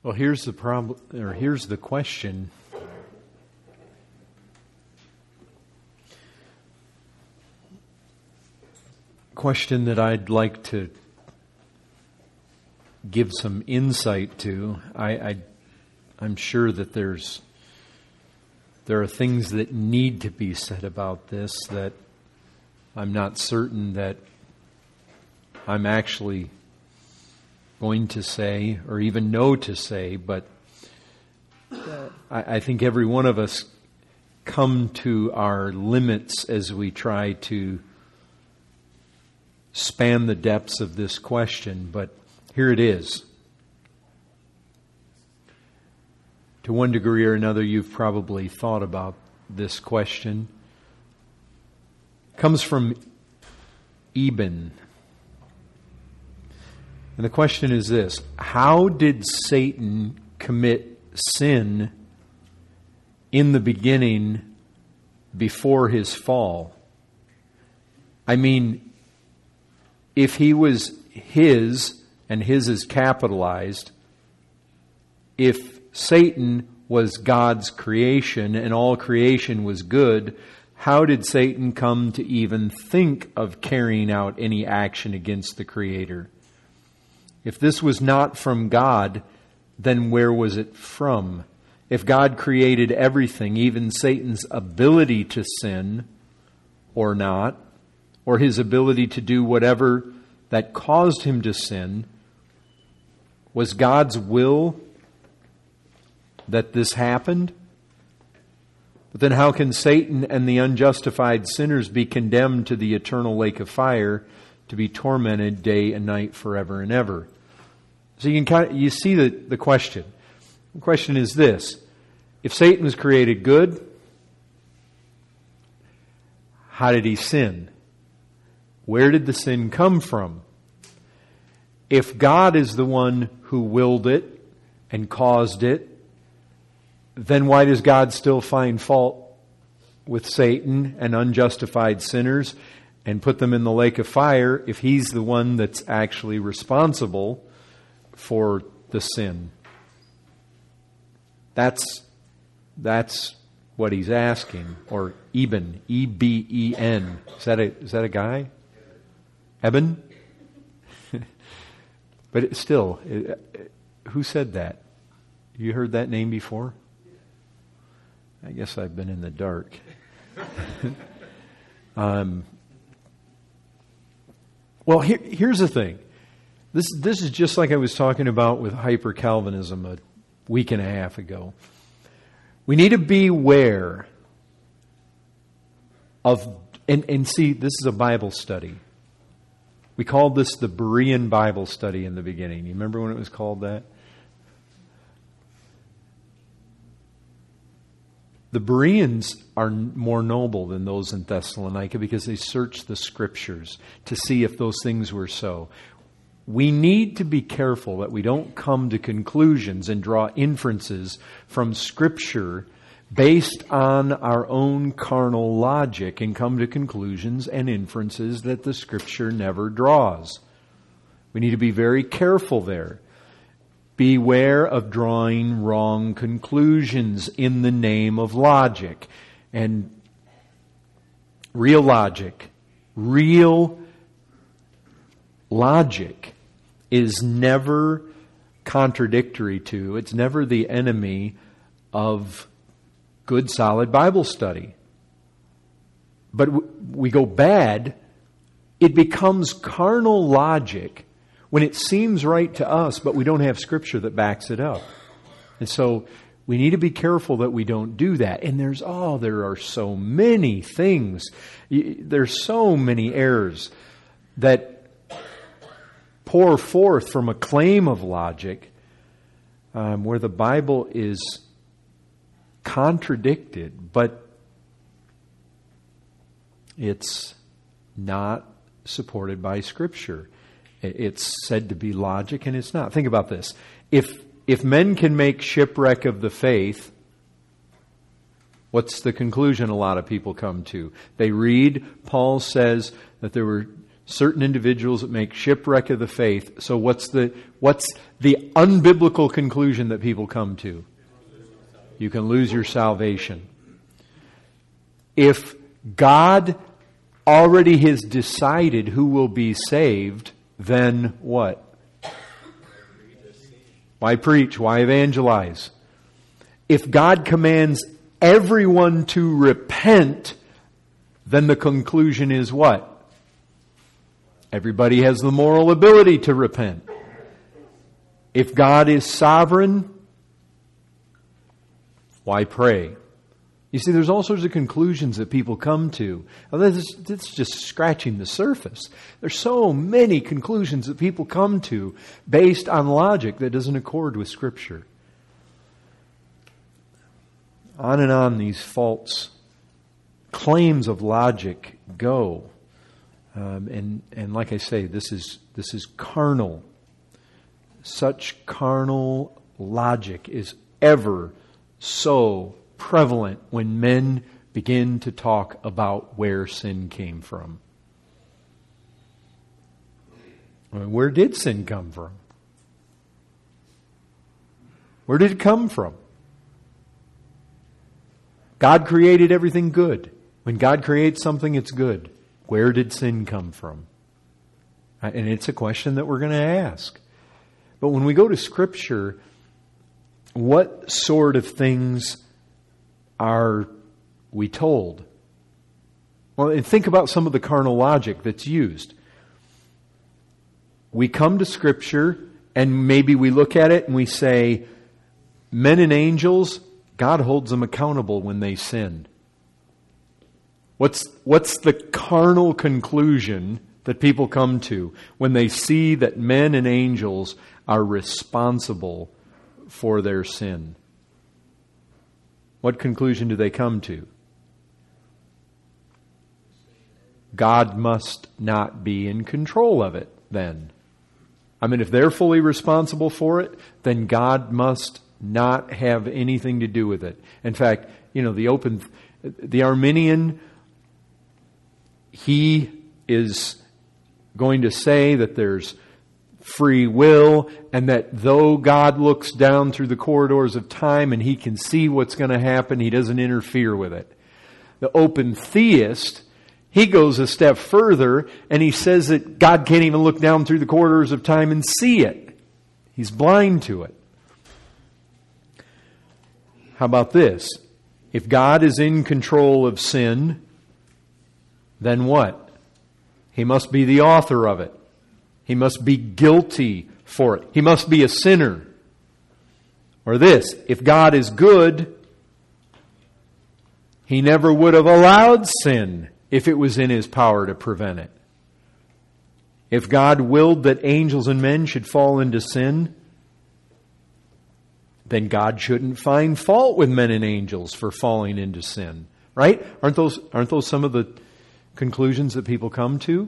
Well, here's the problem, or here's the question. Question that I'd like to give some insight to. I'm sure that there are things that need to be said about this that I'm not certain that I'm actually going to say or even know to say, but I think every one of us come to our limits as we try to span the depths of this question, but here it is. To one degree or another, you've probably thought about this question. It comes from Eben. And the question is this: how did Satan commit sin in the beginning before his fall? I mean, if he was his, and his is capitalized, if Satan was God's creation and all creation was good, how did Satan come to even think of carrying out any action against the Creator? If this was not from God, then where was it from? If God created everything, even Satan's ability to sin or not, or his ability to do whatever that caused him to sin, was God's will that this happened? But then how can Satan and the unjustified sinners be condemned to the eternal lake of fire to be tormented day and night forever and ever? So you see the question. The question is this: if Satan was created good, how did he sin? Where did the sin come from? If God is the one who willed it and caused it, then why does God still find fault with Satan and unjustified sinners and put them in the lake of fire if He's the one that's actually responsible for the sin? That's what he's asking. Or Eben, E-B-E-N. Is that a guy? Eben? But still, who said that? You heard that name before? I guess I've been in the dark. Well, here's the thing. This is just like I was talking about with hyper-Calvinism a week and a half ago. We need to beware of, and see, this is a Bible study. We called this the Berean Bible study in the beginning. You remember when it was called that? The Bereans are more noble than those in Thessalonica because they searched the Scriptures to see if those things were so. We need to be careful that we don't come to conclusions and draw inferences from Scripture based on our own carnal logic and come to conclusions and inferences that the Scripture never draws. We need to be very careful there. Beware of drawing wrong conclusions in the name of logic. And real logic is never contradictory to, it's never the enemy of good, solid Bible study. But we go bad, it becomes carnal logic when it seems right to us, but we don't have Scripture that backs it up. And so we need to be careful that we don't do that. And there are so many things, there's so many errors that pour forth from a claim of logic where the Bible is contradicted, but it's not supported by Scripture. It's said to be logic, and it's not. Think about this. If men can make shipwreck of the faith, what's the conclusion a lot of people come to? They read, Paul says that there were certain individuals that make shipwreck of the faith. So what's the unbiblical conclusion that people come to? You can lose your salvation. If God already has decided who will be saved, then what? Why preach? Why evangelize? If God commands everyone to repent, then the conclusion is what? Everybody has the moral ability to repent. If God is sovereign, why pray? You see, there's all sorts of conclusions that people come to. It's just scratching the surface. There's so many conclusions that people come to based on logic that doesn't accord with Scripture. On and on these false claims of logic go. And like I say, this is carnal. Such carnal logic is ever so prevalent when men begin to talk about where sin came from. Where did sin come from? Where did it come from? God created everything good. When God creates something, it's good. Where did sin come from? And it's a question that we're going to ask. But when we go to Scripture, what sort of things are we told? Well, and think about some of the carnal logic that's used. We come to Scripture and maybe we look at it and we say, men and angels, God holds them accountable when they sin. What's the carnal conclusion that people come to when they see that men and angels are responsible for their sin? What conclusion do they come to? God must not be in control of it then. I mean, if they're fully responsible for it, then God must not have anything to do with it. In fact, the Arminian, he is going to say that there's free will, and that though God looks down through the corridors of time and He can see what's going to happen, He doesn't interfere with it. The open theist, he goes a step further and he says that God can't even look down through the corridors of time and see it. He's blind to it. How about this? If God is in control of sin, then what? He must be the author of it. He must be guilty for it. He must be a sinner. Or this, if God is good, He never would have allowed sin if it was in His power to prevent it. If God willed that angels and men should fall into sin, then God shouldn't find fault with men and angels for falling into sin. Right? Aren't those some of the conclusions that people come to?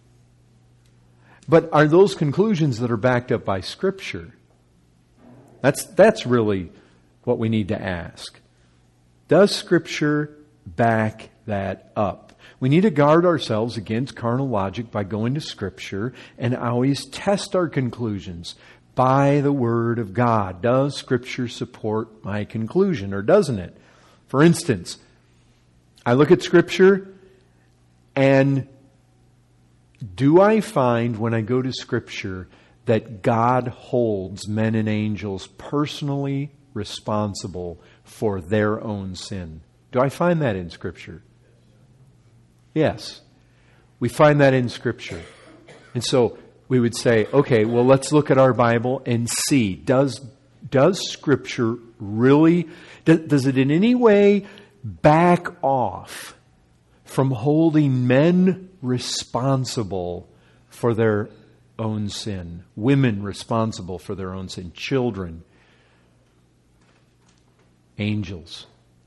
But are those conclusions that are backed up by Scripture? That's really what we need to ask. Does Scripture back that up? We need to guard ourselves against carnal logic by going to Scripture and always test our conclusions by the Word of God. Does Scripture support my conclusion, or doesn't it? For instance, I look at Scripture, and do I find when I go to Scripture that God holds men and angels personally responsible for their own sin? Do I find that in Scripture? Yes. We find that in Scripture. And so we would say, okay, well, let's look at our Bible and see, does Scripture really, does it in any way back off from holding men responsible for their own sin, women responsible for their own sin, children, angels?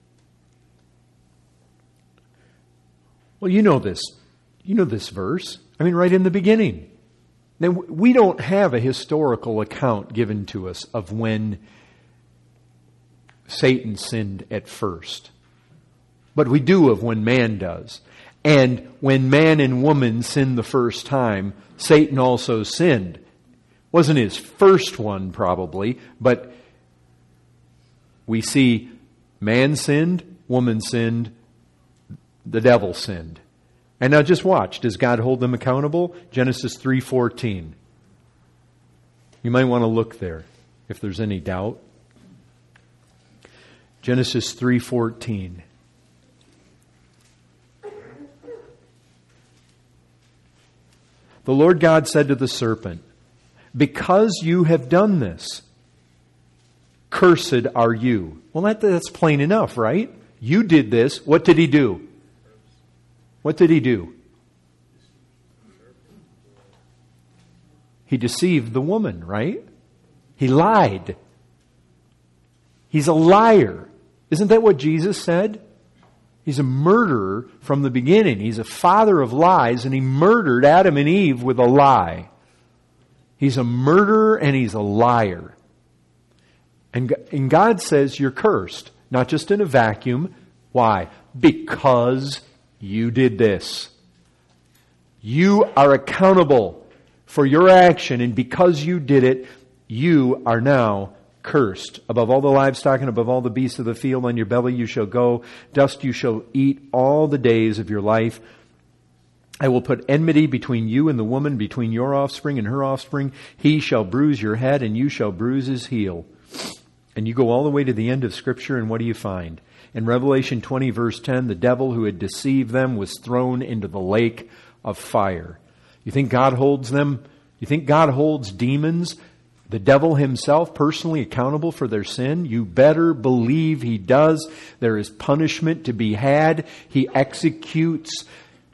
Well, you know this verse. I mean, right in the beginning. Now, we don't have a historical account given to us of when Satan sinned at first. But we do of when man does. And when man and woman sinned the first time, Satan also sinned. Wasn't his first one probably, but we see man sinned, woman sinned, the devil sinned. And now just watch. Does God hold them accountable? Genesis 3:14. You might want to look there if there's any doubt. Genesis 3:14. The Lord God said to the serpent, because you have done this, cursed are you. Well, that's plain enough, right? You did this. What did he do? What did he do? He deceived the woman, right? He lied. He's a liar. Isn't that what Jesus said? He's a murderer from the beginning. He's a father of lies, and he murdered Adam and Eve with a lie. He's a murderer and he's a liar. And God says you're cursed, not just in a vacuum. Why? Because you did this. You are accountable for your action, and because you did it, you are now cursed. Above all the livestock and above all the beasts of the field, on your belly you shall go. Dust you shall eat all the days of your life. I will put enmity between you and the woman, between your offspring and her offspring. He shall bruise your head, and you shall bruise his heel. And you go all the way to the end of Scripture, and what do you find? In Revelation 20, verse 10, the devil who had deceived them was thrown into the lake of fire. You think God holds them? You think God holds demons, the devil himself, personally accountable for their sin? You better believe he does. There is punishment to be had. He executes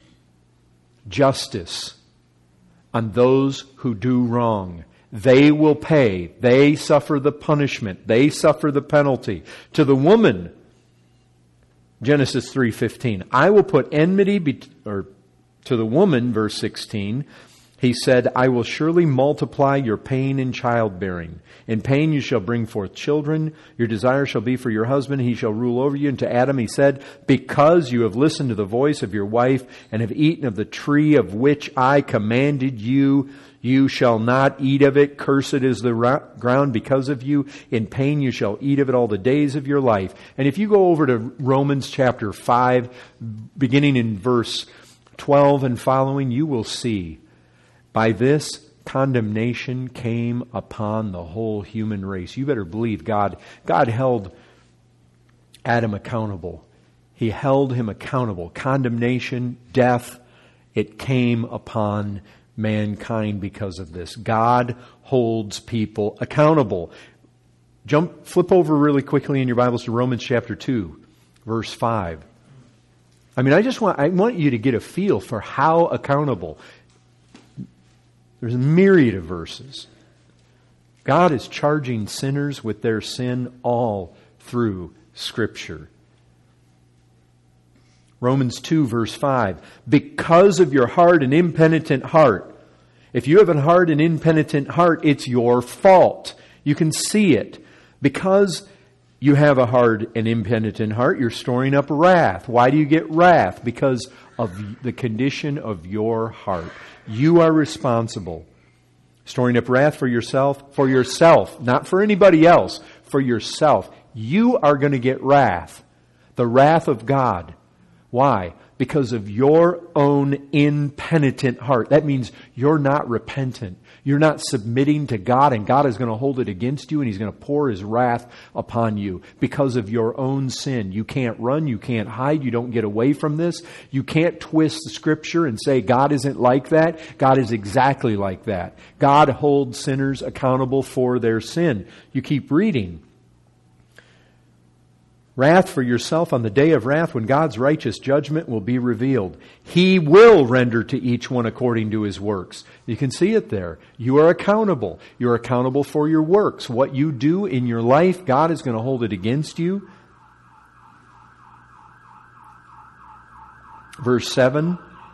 justice on those who do wrong. They will pay. They suffer the punishment. They suffer the penalty. To the woman, Genesis 3:15, I will put enmity to the woman, verse 16, he said, I will surely multiply your pain in childbearing. In pain you shall bring forth children. Your desire shall be for your husband. He shall rule over you. And to Adam he said, because you have listened to the voice of your wife and have eaten of the tree of which I commanded you, you shall not eat of it. Cursed is the ground because of you. In pain you shall eat of it all the days of your life. And if you go over to Romans chapter 5, beginning in verse 12 and following, you will see, by this condemnation came upon the whole human race. You better believe God held Adam accountable. He held him accountable. Condemnation, death, it came upon mankind because of this. God holds people accountable. Flip over really quickly in your Bibles to Romans chapter 2, verse 5. I want you to get a feel for how accountable. There's a myriad of verses. God is charging sinners with their sin all through Scripture. Romans 2 verse 5. Because of your hard and impenitent heart. If you have a hard and impenitent heart, it's your fault. You can see it. Because you have a hard and impenitent heart, you're storing up wrath. Why do you get wrath? Because of the condition of your heart. You are responsible. Storing up wrath for yourself, not for anybody else, for yourself. You are going to get wrath. The wrath of God. Why? Because of your own impenitent heart. That means you're not repentant. You're not submitting to God, and God is going to hold it against you, and He's going to pour His wrath upon you because of your own sin. You can't run. You can't hide. You don't get away from this. You can't twist the Scripture and say God isn't like that. God is exactly like that. God holds sinners accountable for their sin. You keep reading. Wrath for yourself on the day of wrath when God's righteous judgment will be revealed. He will render to each one according to his works. You can see it there. You are accountable. You're accountable for your works. What you do in your life, God is going to hold it against you. Verse 7.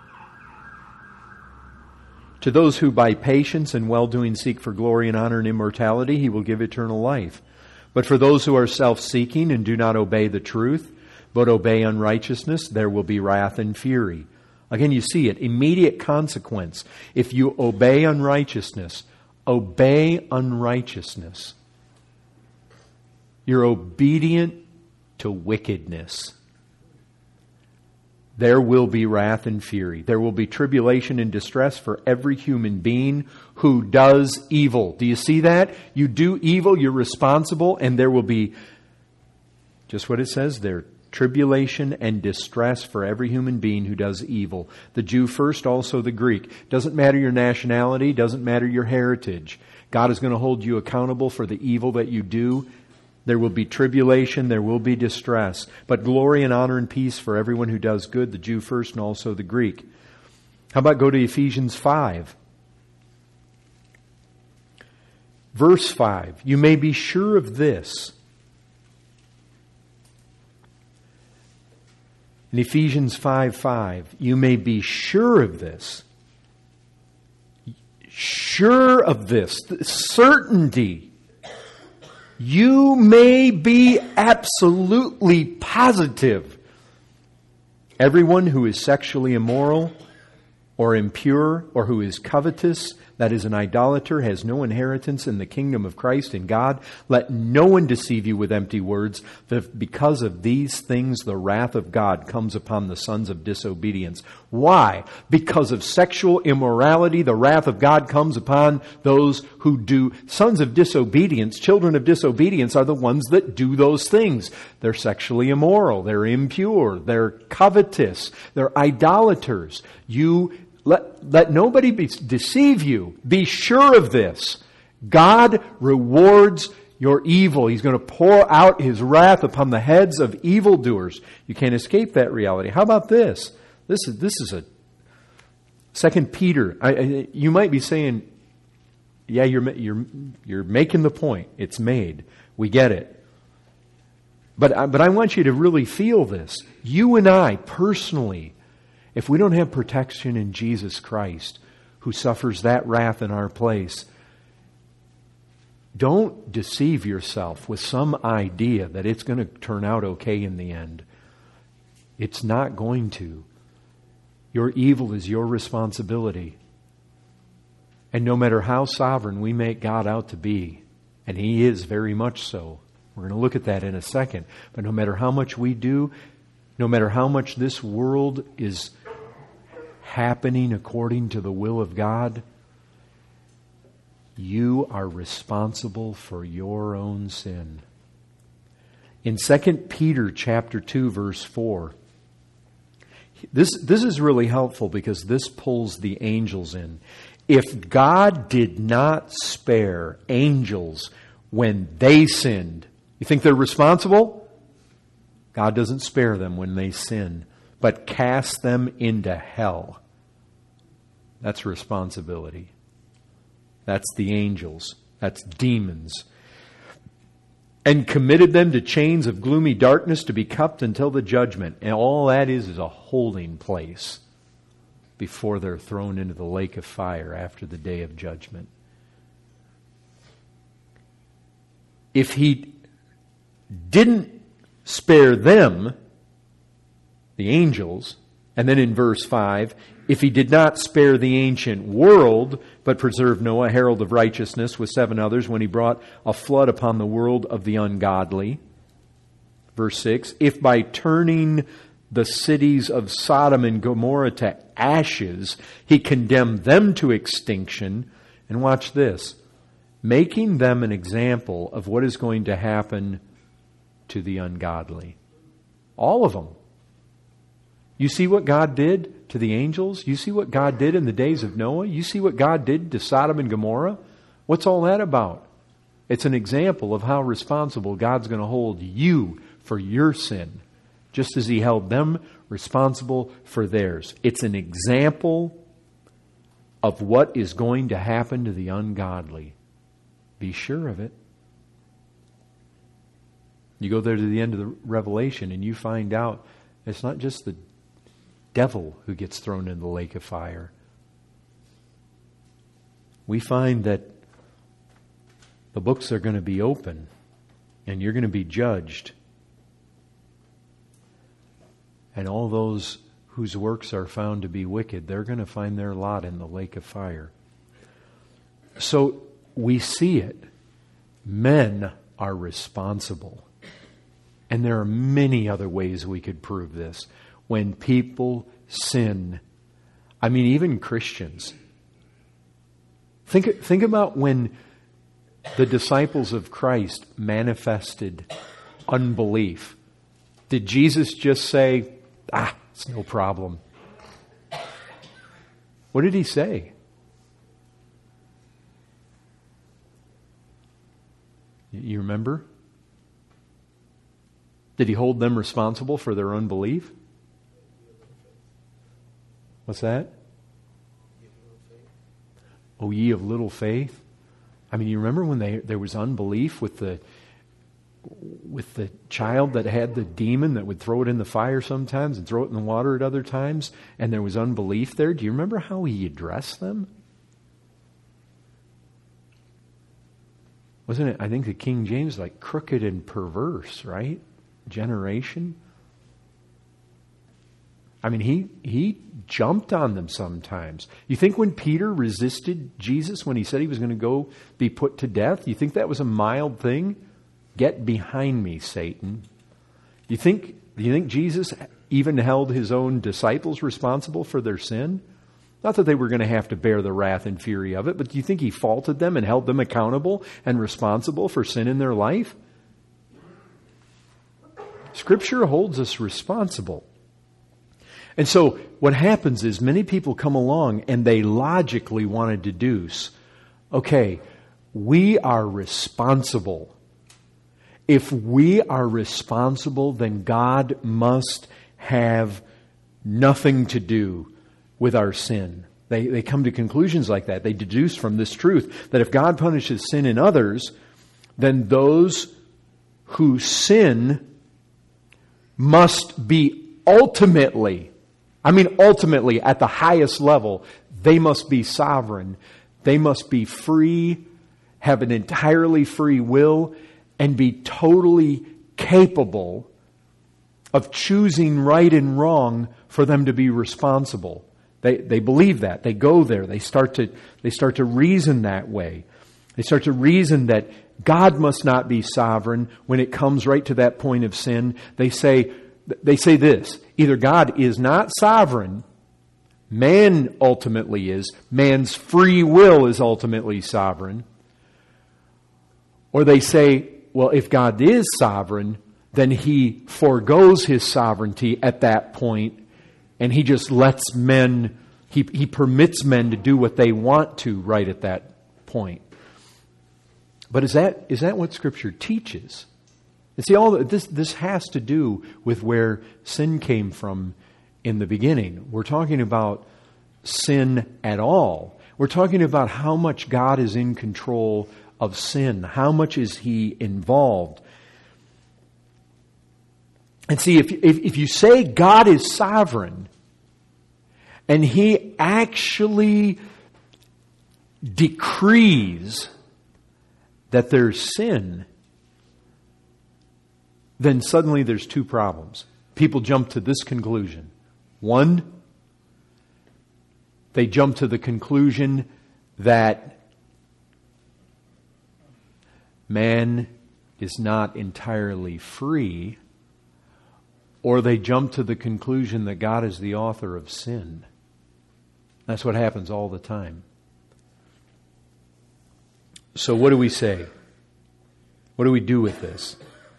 To those who by patience and well-doing seek for glory and honor and immortality, He will give eternal life. But for those who are self-seeking and do not obey the truth, but obey unrighteousness, there will be wrath and fury. Again, you see it. Immediate consequence. If you obey unrighteousness, obey unrighteousness. You're obedient to wickedness. There will be wrath and fury. There will be tribulation and distress for every human being who does evil. Do you see that? You do evil, you're responsible, and there will be, just what it says there, tribulation and distress for every human being who does evil. The Jew first, also the Greek. Doesn't matter your nationality, doesn't matter your heritage. God is going to hold you accountable for the evil that you do. There will be tribulation, there will be distress, but glory and honor and peace for everyone who does good, the Jew first and also the Greek. How about go to Ephesians 5? Verse 5, you may be sure of this. In Ephesians 5:5, you may be sure of this. Sure of this, certainty. You may be absolutely positive. Everyone who is sexually immoral or impure or who is covetous, that is an idolater, has no inheritance in the kingdom of Christ and God. Let no one deceive you with empty words, that because of these things the wrath of God comes upon the sons of disobedience. Why? Because of sexual immorality, the wrath of God comes upon those who do. Sons of disobedience, children of disobedience are the ones that do those things. They're sexually immoral, they're impure, they're covetous, they're idolaters. Let nobody deceive you. Be sure of this. God rewards your evil. He's going to pour out His wrath upon the heads of evildoers. You can't escape that reality. How about this? This is a 2 Peter. You might be saying, yeah, you're making the point. It's made. We get it. But I want you to really feel this. You and I personally, if we don't have protection in Jesus Christ, who suffers that wrath in our place, don't deceive yourself with some idea that it's going to turn out okay in the end. It's not going to. Your evil is your responsibility. And no matter how sovereign we make God out to be, and He is very much so, we're going to look at that in a second, but no matter how much we do, no matter how much this world is happening according to the will of God, you are responsible for your own sin. In 2 Peter chapter 2, verse 4, this is really helpful because this pulls the angels in. If God did not spare angels when they sinned, you think they're responsible? God doesn't spare them when they sin, but cast them into hell. That's responsibility. That's the angels. That's demons. And committed them to chains of gloomy darkness to be kept until the judgment. And all that is a holding place before they're thrown into the lake of fire after the day of judgment. If He didn't spare them, the angels, and then in verse 5, if He did not spare the ancient world, but preserved Noah, herald of righteousness, with 7 others, when He brought a flood upon the world of the ungodly. Verse 6, if by turning the cities of Sodom and Gomorrah to ashes, He condemned them to extinction, and watch this, making them an example of what is going to happen to the ungodly. All of them. You see what God did to the angels? You see what God did in the days of Noah? You see what God did to Sodom and Gomorrah? What's all that about? It's an example of how responsible God's going to hold you for your sin, just as He held them responsible for theirs. It's an example of what is going to happen to the ungodly. Be sure of it. You go there to the end of the Revelation and you find out it's not just the devil who gets thrown in the lake of fire. We find that the books are going to be open and you're going to be judged. And all those whose works are found to be wicked, they're going to find their lot in the lake of fire. So we see it. Men are responsible. And there are many other ways we could prove this. When people sin, I mean, even Christians. Think about when the disciples of Christ manifested unbelief. Did Jesus just say, it's no problem? What did he say? You remember? Did he hold them responsible for their unbelief? What's that? O ye of little faith. I mean, you remember when there was unbelief with the child that had the demon that would throw it in the fire sometimes and throw it in the water at other times, and there was unbelief there. Do you remember how he addressed them? Wasn't it, I think the King James, like crooked and perverse, right? Generation. I mean, he jumped on them sometimes. You think when Peter resisted Jesus when he said he was going to go be put to death, you think that was a mild thing? Get behind me, Satan. Do you think Jesus even held his own disciples responsible for their sin? Not that they were going to have to bear the wrath and fury of it, but do you think he faulted them and held them accountable and responsible for sin in their life? Scripture holds us responsible. And so what happens is many people come along and they logically want to deduce, okay, we are responsible. If we are responsible, then God must have nothing to do with our sin. They come to conclusions like that. They deduce from this truth that if God punishes sin in others, then those who sin must be ultimately at the highest level, they must be sovereign. They must be free, have an entirely free will, and be totally capable of choosing right and wrong for them to be responsible. They believe that. They go there. They start to reason that way. They start to reason that God must not be sovereign when it comes right to that point of sin. They say this: either God is not sovereign, man ultimately is, man's free will is ultimately sovereign, or they say, well, if God is sovereign, then He forgoes His sovereignty at that point, and He just lets men, He permits men to do what they want to right at that point. But is that what Scripture teaches? And see, all this has to do with where sin came from in the beginning. We're talking about sin at all. We're talking about how much God is in control of sin. How much is He involved? And see, if you say God is sovereign and He actually decrees that there's sin, then suddenly there's two problems. People jump to this conclusion. One, they jump to the conclusion that man is not entirely free, or they jump to the conclusion that God is the author of sin. That's what happens all the time. So what do we say? What do we do with this?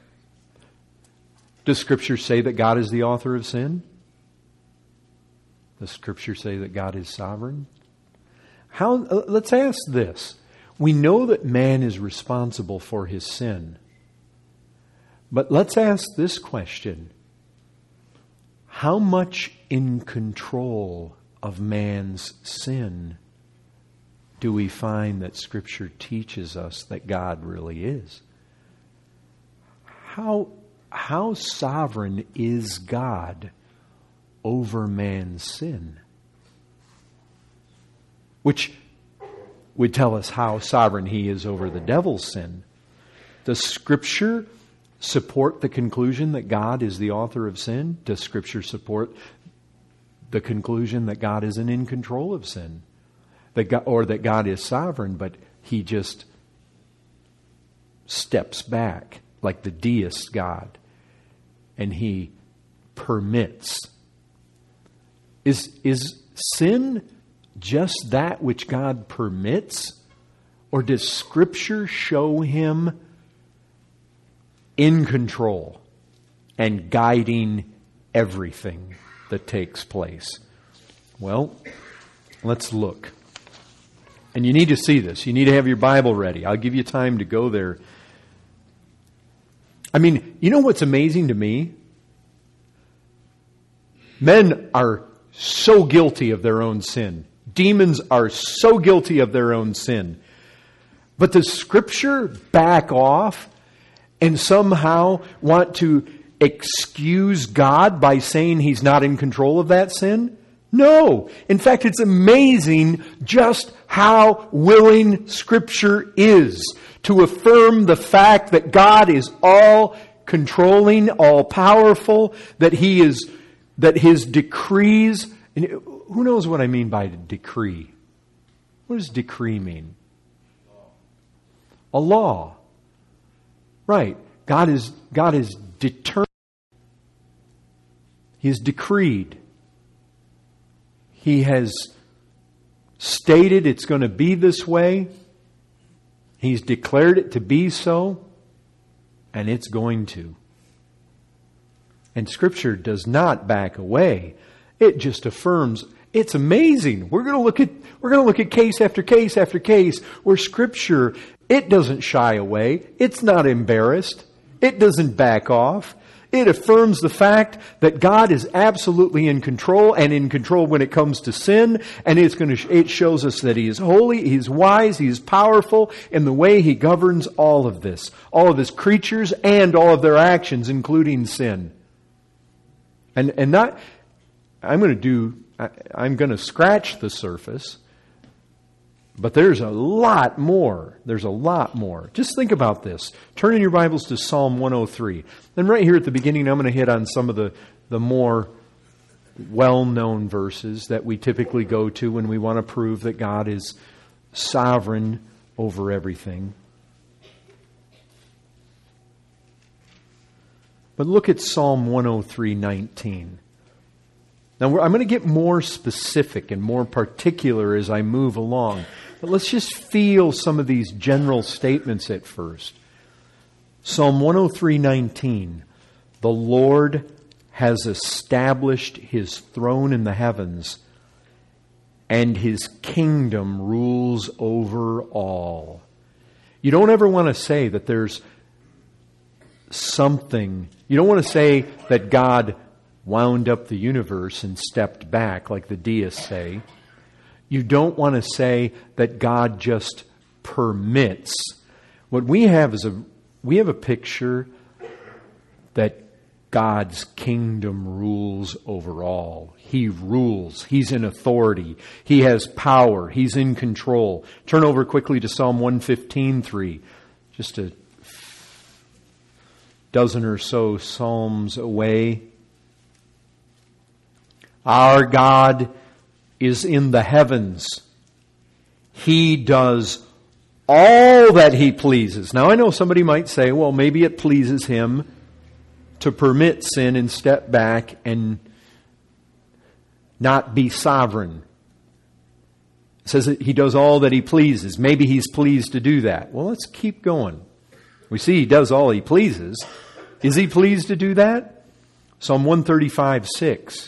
Does Scripture say that God is the author of sin? Does Scripture say that God is sovereign? Let's ask this. We know that man is responsible for his sin. But let's ask this question. How much in control of man's sin do we find that Scripture teaches us that God really is? How sovereign is God over man's sin? Which would tell us how sovereign He is over the devil's sin. Does Scripture support the conclusion that God is the author of sin? Does Scripture support the conclusion that God isn't in control of sin, that God is sovereign, but He just steps back like the deist God, and He permits. Is sin just that which God permits? Or does Scripture show Him in control and guiding everything that takes place? Well, let's look. And you need to see this. You need to have your Bible ready. I'll give you time to go there. I mean, you know what's amazing to me? Men are so guilty of their own sin. Demons are so guilty of their own sin. But does Scripture back off and somehow want to excuse God by saying He's not in control of that sin? No. In fact, it's amazing just how willing Scripture is to affirm the fact that God is all controlling, all powerful, that His decrees. And who knows what I mean by decree? What does decree mean? A law. Right. God is determined. He has decreed. He has stated it's going to be this way. He's declared it to be so. And it's going to. And Scripture does not back away. It just affirms. It's amazing. We're going to look at case after case after case where Scripture, it doesn't shy away. It's not embarrassed. It doesn't back off. It affirms the fact that God is absolutely in control, and in control when it comes to sin. And it shows us that He is holy, He's wise, He is powerful in the way He governs all of this, all of His creatures and all of their actions, including sin. And not, I'm going to scratch the surface, but there's a lot more. There's a lot more. Just think about this. Turn in your Bibles to Psalm 103. And right here at the beginning, I'm going to hit on some of the more well-known verses that we typically go to when we want to prove that God is sovereign over everything. But look at Psalm 103:19. Now, I'm going to get more specific and more particular as I move along. But let's just feel some of these general statements at first. Psalm 103:19. The Lord has established His throne in the heavens, and His kingdom rules over all. You don't ever want to say that there's something. You don't want to say that God wound up the universe and stepped back like the deists say. You don't want to say that God just permits. What we have is a picture that God's kingdom rules over all. He rules. He's in authority. He has power. He's in control. Turn over quickly to Psalm 115:3. Just a dozen or so psalms away. Our God is in the heavens. He does all that He pleases. Now I know somebody might say, well, maybe it pleases Him to permit sin and step back and not be sovereign. It says that He does all that He pleases. Maybe He's pleased to do that. Well, let's keep going. We see He does all He pleases. Is He pleased to do that? Psalm 135:6.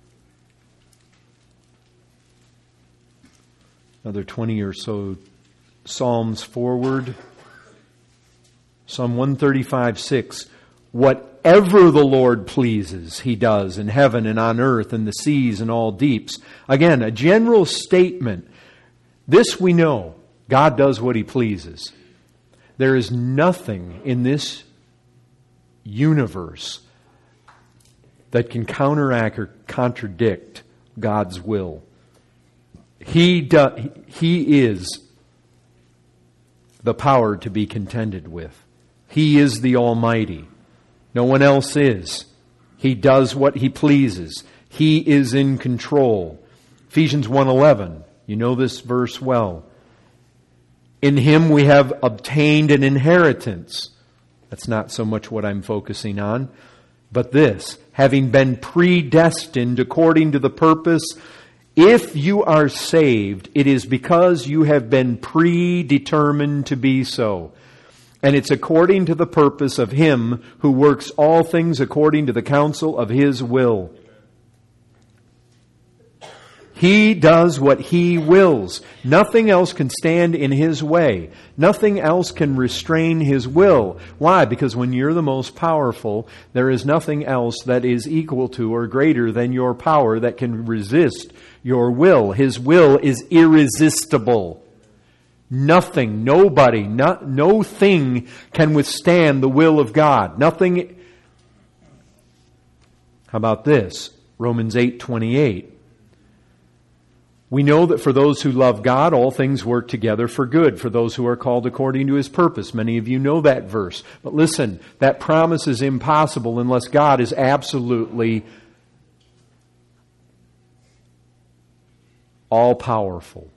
Another 20 or so psalms forward. Psalm 135:6. Whatever the Lord pleases, He does in heaven and on earth and the seas and all deeps. Again, a general statement. This we know. God does what He pleases. There is nothing in this universe that can counteract or contradict God's will. He is the power to be contended with. He is the Almighty. No one else is. He does what He pleases. He is in control. Ephesians 1:11. You know this verse well. In Him we have obtained an inheritance. That's not so much what I'm focusing on. But this, having been predestined according to the purpose, if you are saved, it is because you have been predetermined to be so. And it's according to the purpose of Him who works all things according to the counsel of His will. He does what He wills. Nothing else can stand in His way. Nothing else can restrain His will. Why? Because when you're the most powerful, there is nothing else that is equal to or greater than your power that can resist your will. His will is irresistible. Nothing, nobody, no thing can withstand the will of God. Nothing. How about this? Romans 8:28. We know that for those who love God, all things work together for good, for those who are called according to His purpose. Many of you know that verse. But listen, that promise is impossible unless God is absolutely all-powerful.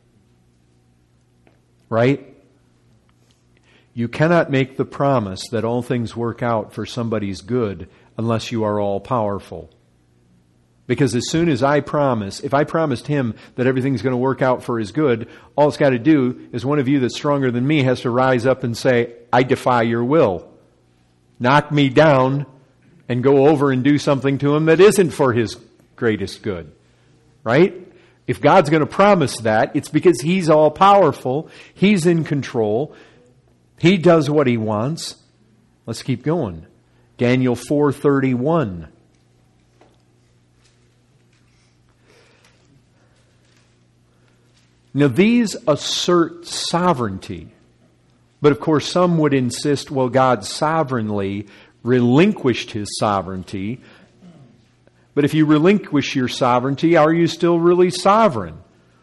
Right? You cannot make the promise that all things work out for somebody's good unless you are all-powerful. Because as soon as if I promised Him that everything's going to work out for His good, all it's got to do is one of you that's stronger than me has to rise up and say, I defy your will. Knock me down and go over and do something to Him that isn't for His greatest good. Right? If God's going to promise that, it's because He's all-powerful. He's in control. He does what He wants. Let's keep going. Daniel 4:31. Now these assert sovereignty. But of course some would insist, well, God sovereignly relinquished His sovereignty. But if you relinquish your sovereignty, are you still really sovereign?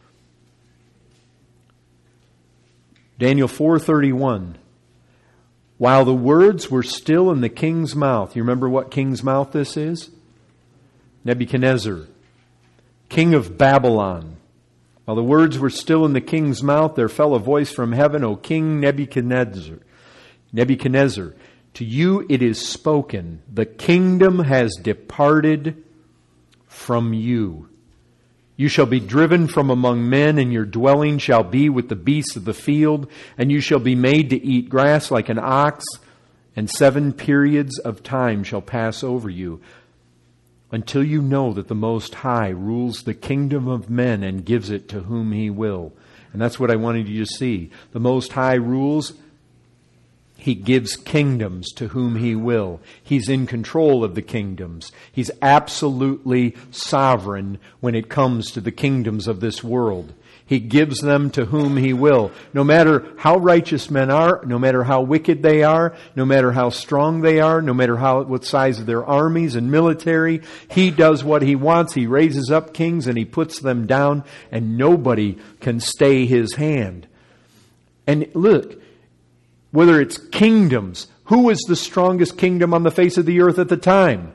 Daniel 4:31. While the words were still in the king's mouth. You remember what king's mouth this is? Nebuchadnezzar, king of Babylon. While the words were still in the king's mouth, there fell a voice from heaven, O King Nebuchadnezzar. Nebuchadnezzar, to you it is spoken, the kingdom has departed from you. You shall be driven from among men, and your dwelling shall be with the beasts of the field, and you shall be made to eat grass like an ox, and 7 periods of time shall pass over you, until you know that the Most High rules the kingdom of men and gives it to whom He will. And that's what I wanted you to see. The Most High rules. He gives kingdoms to whom He will. He's in control of the kingdoms. He's absolutely sovereign when it comes to the kingdoms of this world. He gives them to whom He will. No matter how righteous men are, no matter how wicked they are, no matter how strong they are, no matter what size of their armies and military, He does what He wants. He raises up kings and He puts them down, and nobody can stay His hand. And look, whether it's kingdoms, who was the strongest kingdom on the face of the earth at the time?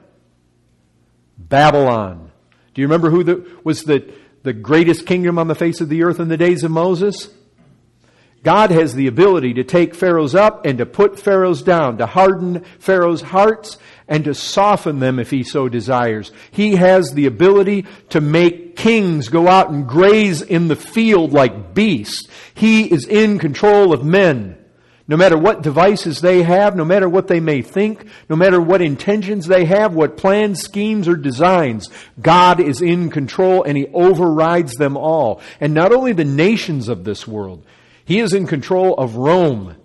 Babylon. Do you remember who was the greatest kingdom on the face of the earth in the days of Moses? God has the ability to take pharaohs up and to put pharaohs down, to harden Pharaoh's hearts and to soften them if He so desires. He has the ability to make kings go out and graze in the field like beasts. He is in control of men. No matter what devices they have, no matter what they may think, no matter what intentions they have, what plans, schemes, or designs, God is in control and He overrides them all. And not only the nations of this world, He is in control of Rome.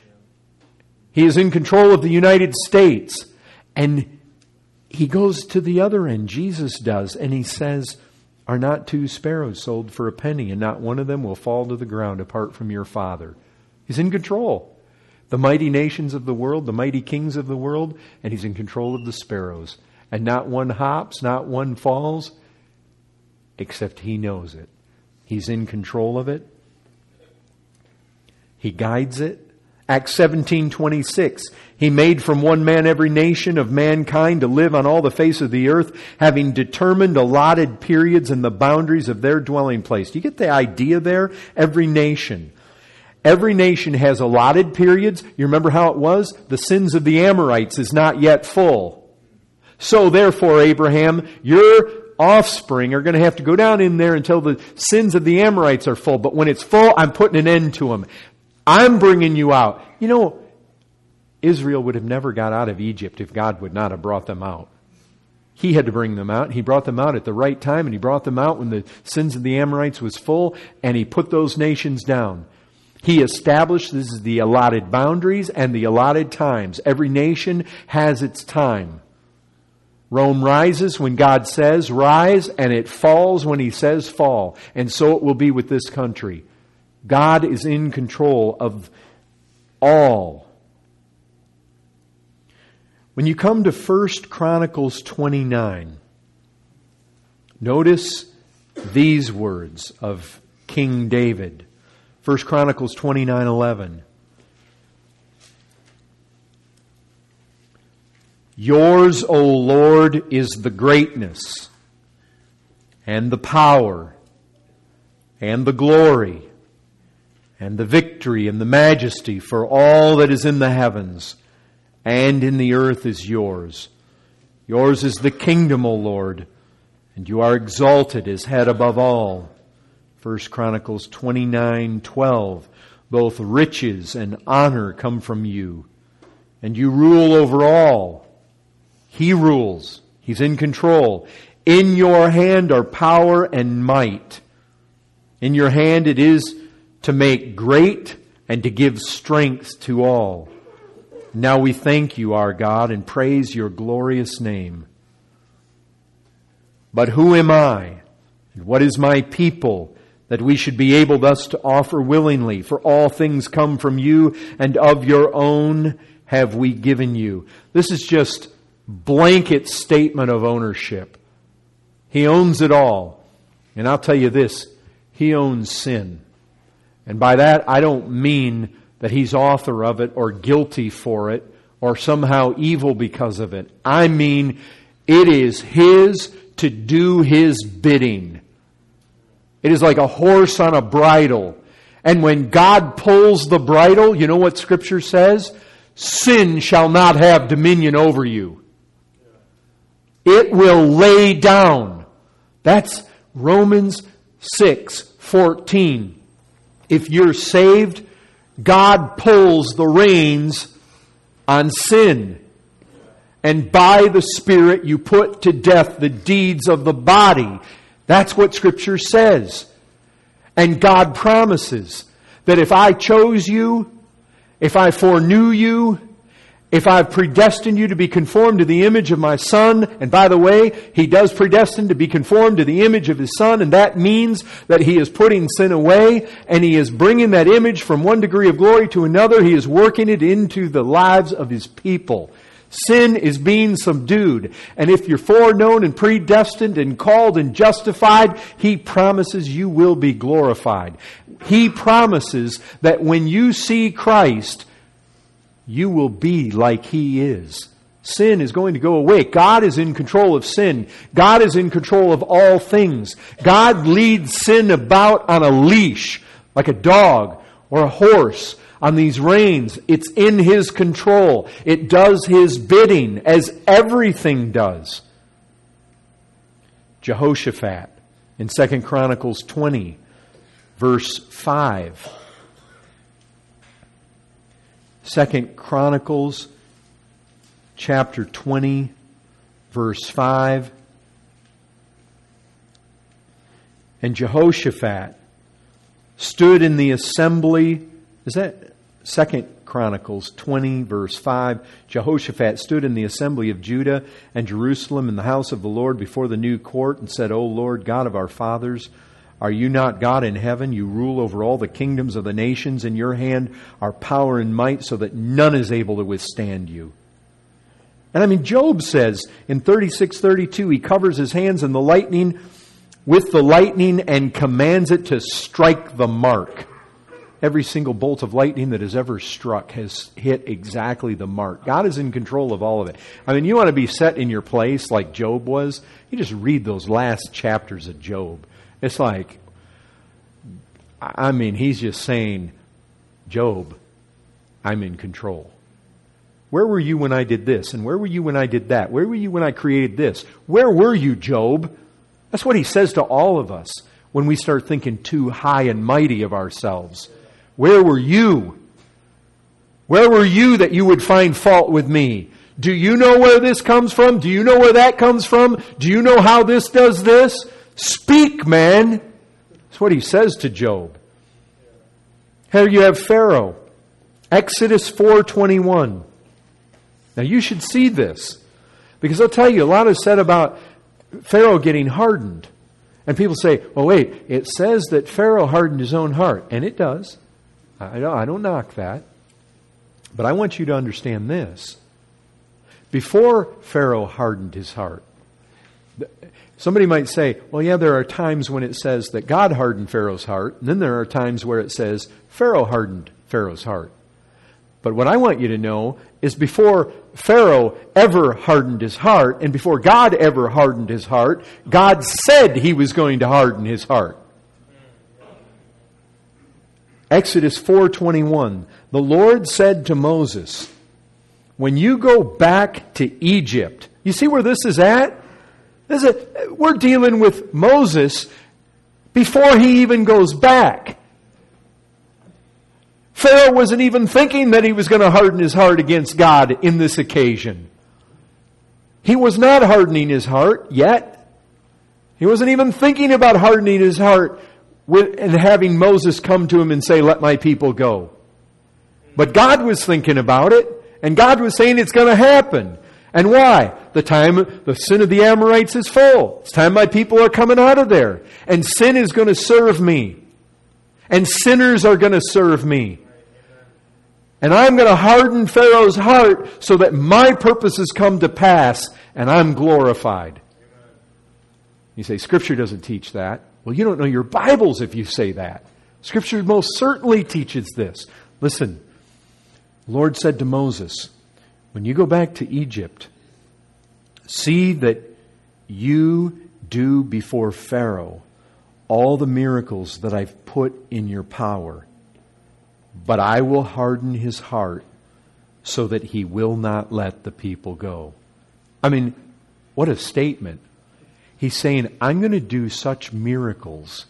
He is in control of the United States. And He goes to the other end, Jesus does, and He says, are not 2 sparrows sold for a penny, and not one of them will fall to the ground apart from your Father? He's in control. The mighty nations of the world, the mighty kings of the world, and He's in control of the sparrows. And not one hops, not one falls, except He knows it. He's in control of it. He guides it, Acts 17:26. He made from one man every nation of mankind to live on all the face of the earth, having determined allotted periods and the boundaries of their dwelling place. Do you get the idea there? Every nation. Every nation has allotted periods. You remember how it was? The sins of the Amorites is not yet full. So therefore, Abraham, your offspring are going to have to go down in there until the sins of the Amorites are full. But when it's full, I'm putting an end to them. I'm bringing you out. You know, Israel would have never got out of Egypt if God would not have brought them out. He had to bring them out. He brought them out at the right time, and He brought them out when the sins of the Amorites was full, and He put those nations down. He established this is the allotted boundaries and the allotted times. Every nation has its time. Rome rises when God says rise, and it falls when He says fall. And so it will be with this country. God is in control of all. When you come to 1 Chronicles 29, notice these words of King David. 1 Chronicles 29:11. Yours, O Lord, is the greatness and the power and the glory and the victory and the majesty, for all that is in the heavens and in the earth is yours. Yours is the kingdom, O Lord, and you are exalted as head above all. 1 Chronicles 29:12. Both riches and honor come from you, and you rule over all. He rules. He's in control. In your hand are power and might. In your hand it is to make great and to give strength to all. Now we thank you, our God, and praise your glorious name. But who am I, and what is my people, that we should be able thus to offer willingly? For all things come from you, and of your own have we given you. This is just blanket statement of ownership. He owns it all. And I'll tell you this, He owns sin. And by that, I don't mean that He's author of it or guilty for it or somehow evil because of it. I mean, it is His to do His bidding. It is like a horse on a bridle. And when God pulls the bridle, you know what Scripture says? Sin shall not have dominion over you. It will lay down. That's Romans 6:14. If you're saved, God pulls the reins on sin. And by the Spirit you put to death the deeds of the body. That's what Scripture says. And God promises that if I chose you, if I foreknew you, if I've predestined you to be conformed to the image of my Son, and by the way, He does predestine to be conformed to the image of His Son, and that means that He is putting sin away, and He is bringing that image from one degree of glory to another. He is working it into the lives of His people. Sin is being subdued. And if you're foreknown and predestined and called and justified, He promises you will be glorified. He promises that when you see Christ, you will be like He is. Sin is going to go away. God is in control of sin. God is in control of all things. God leads sin about on a leash, like a dog or a horse on these reins. It's in His control. It does His bidding, as everything does. Jehoshaphat in 2 Chronicles 20, verse 5. 2 Chronicles chapter 20, verse 5. And Jehoshaphat stood in the assembly. Is that 2 Chronicles 20, verse 5? Jehoshaphat stood in the assembly of Judah and Jerusalem in the house of the Lord before the new court and said, O Lord, God of our fathers, are you not God in heaven? You rule over all the kingdoms of the nations. In your hand are power and might, so that none is able to withstand you. And I mean, Job says in 36:32, he covers his hands in the lightning, with the lightning, and commands it to strike the mark. every single bolt of lightning that has ever struck has hit exactly the mark. God is in control of all of it. I mean, you want to be set in your place like Job was? You just read those last chapters of Job. It's like, I mean, he's just saying, Job, I'm in control. Where were you when I did this? And where were you when I did that? Where were you when I created this? Where were you, Job? That's what he says to all of us when we start thinking too high and mighty of ourselves. Where were you? Where were you that you would find fault with me? Do you know where this comes from? Do you know where that comes from? Do you know how this does this? Speak, man. That's what he says to Job. Here you have Pharaoh. Exodus 4:21. Now you should see this, because I'll tell you, a lot is said about Pharaoh getting hardened. And people say, well, wait, it says that Pharaoh hardened his own heart. And it does. I don't knock that. But I want you to understand this. Before Pharaoh hardened his heart, somebody might say, well, yeah, there are times when it says that God hardened Pharaoh's heart, and then there are times where it says Pharaoh hardened Pharaoh's heart. But what I want you to know is before Pharaoh ever hardened his heart, and before God ever hardened his heart, God said He was going to harden his heart. Exodus 4:21. The Lord said to Moses, when you go back to Egypt, you see where this is at? We're dealing with Moses before he even goes back. Pharaoh wasn't even thinking that he was going to harden his heart against God in this occasion. He was not hardening his heart yet. He wasn't even thinking about hardening his heart and having Moses come to him and say, let my people go. But God was thinking about it, and God was saying it's going to happen. And why? The sin of the Amorites is full. It's time my people are coming out of there. And sin is going to serve me. And sinners are going to serve me. And I'm going to harden Pharaoh's heart so that my purposes come to pass and I'm glorified. You say, Scripture doesn't teach that. Well, you don't know your Bibles if you say that. Scripture most certainly teaches this. Listen, the Lord said to Moses, when you go back to Egypt, see that you do before Pharaoh all the miracles that I've put in your power. But I will harden his heart so that he will not let the people go. I mean, what a statement. He's saying, I'm going to do such miracles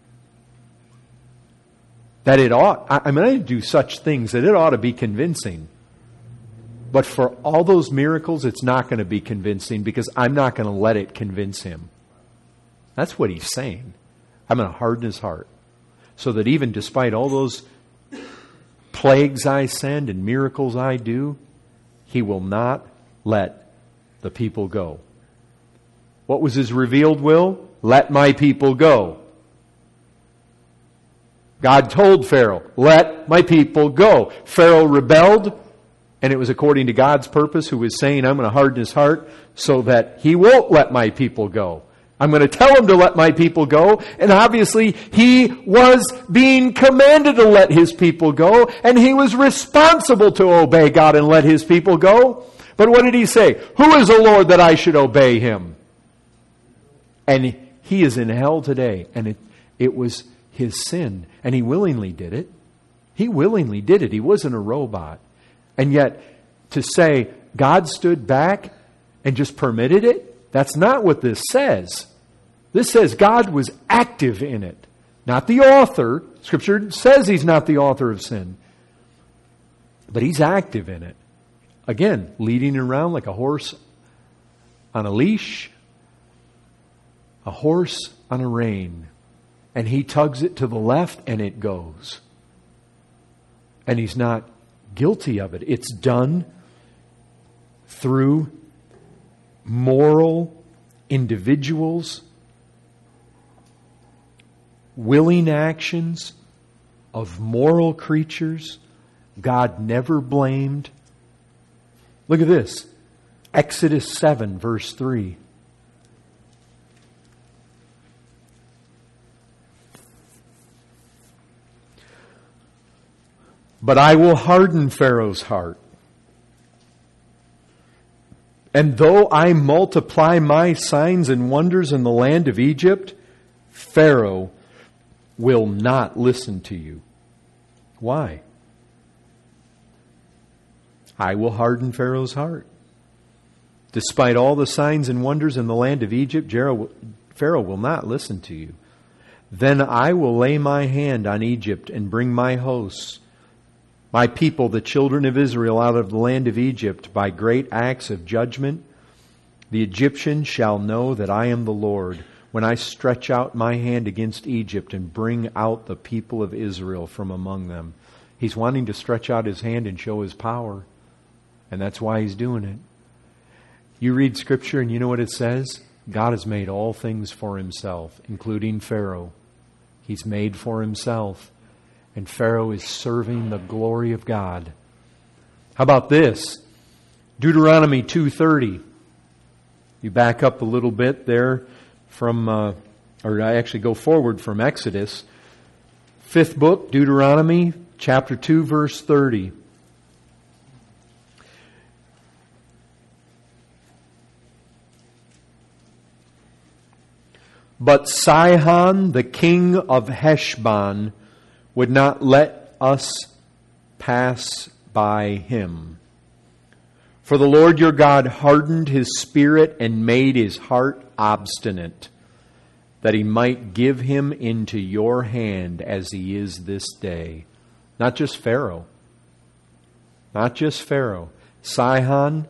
that I'm going to do such things that it ought to be convincing. But for all those miracles, it's not going to be convincing because I'm not going to let it convince him. That's what he's saying. I'm going to harden his heart so that even despite all those plagues I send and miracles I do, he will not let the people go. What was his revealed will? Let my people go. God told Pharaoh, let my people go. Pharaoh rebelled, and it was according to God's purpose, who was saying, I'm going to harden his heart so that he won't let my people go. I'm going to tell him to let my people go. And obviously, he was being commanded to let his people go. And he was responsible to obey God and let his people go. But what did he say? Who is the Lord that I should obey him? And he is in hell today. And it was his sin. And he willingly did it. He willingly did it. He wasn't a robot. And yet, to say God stood back and just permitted it, that's not what this says. This says God was active in it. Not the author. Scripture says he's not the author of sin. But he's active in it. Again, leading around like a horse on a leash. A horse on a rein. And he tugs it to the left and it goes. And he's not guilty of it. It's done through moral individuals, willing actions of moral creatures. God never blamed. Look at this. Exodus 7, verse 3. But I will harden Pharaoh's heart. And though I multiply my signs and wonders in the land of Egypt, Pharaoh will not listen to you. Why? I will harden Pharaoh's heart. Despite all the signs and wonders in the land of Egypt, Pharaoh will not listen to you. Then I will lay my hand on Egypt and bring my hosts, my people, the children of Israel, out of the land of Egypt by great acts of judgment. The Egyptians shall know that I am the Lord when I stretch out my hand against Egypt and bring out the people of Israel from among them. He's wanting to stretch out His hand and show His power. And that's why He's doing it. You read Scripture and you know what it says? God has made all things for Himself, including Pharaoh. He's made for Himself. And Pharaoh is serving the glory of God. How about this? Deuteronomy 2:30. You back up a little bit there from, or I actually go forward from Exodus. 5th book, Deuteronomy, chapter 2, verse 30. But Sihon, the king of Heshbon, would not let us pass by him. For the Lord your God hardened his spirit and made his heart obstinate, that He might give him into your hand as he is this day. Not just Pharaoh. Not just Pharaoh. Sihon,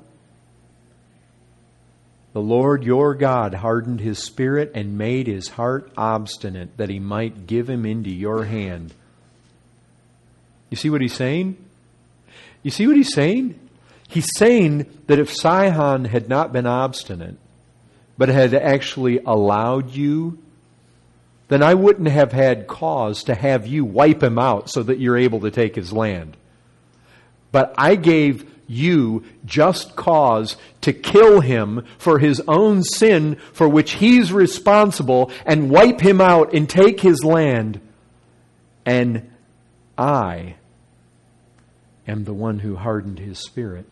the Lord your God hardened his spirit and made his heart obstinate, that He might give him into your hand. You see what He's saying? You see what He's saying? He's saying that if Sihon had not been obstinate, but had actually allowed you, then I wouldn't have had cause to have you wipe him out so that you're able to take his land. But I gave you just cause to kill him for his own sin for which he's responsible and wipe him out and take his land. And I am the one who hardened his spirit.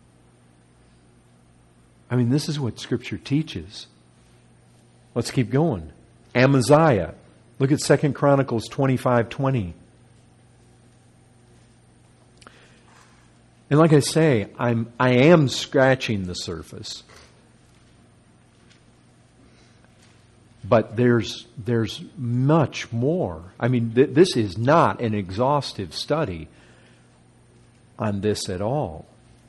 I mean, this is what Scripture teaches. Let's keep going. Amaziah. Look at 2 Chronicles 25:20. And like I say, I am scratching the surface. But there's much more. I mean, this is not an exhaustive study on this at all.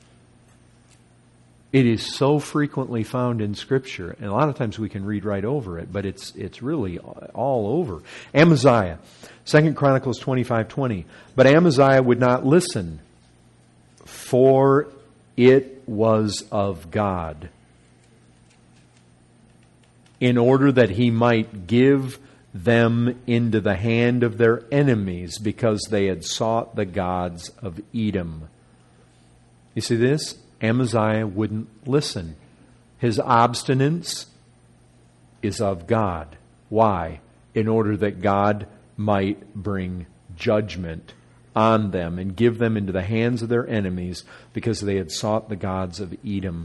It is so frequently found in Scripture, and a lot of times we can read right over it, but it's really all over. Amaziah, 2 Chronicles 25:20. But Amaziah would not listen, for it was of God, in order that He might give them into the hand of their enemies, because they had sought the gods of Edom. You see this? Amaziah wouldn't listen. His obstinance is of God. Why? In order that God might bring judgment on them and give them into the hands of their enemies, because they had sought the gods of Edom.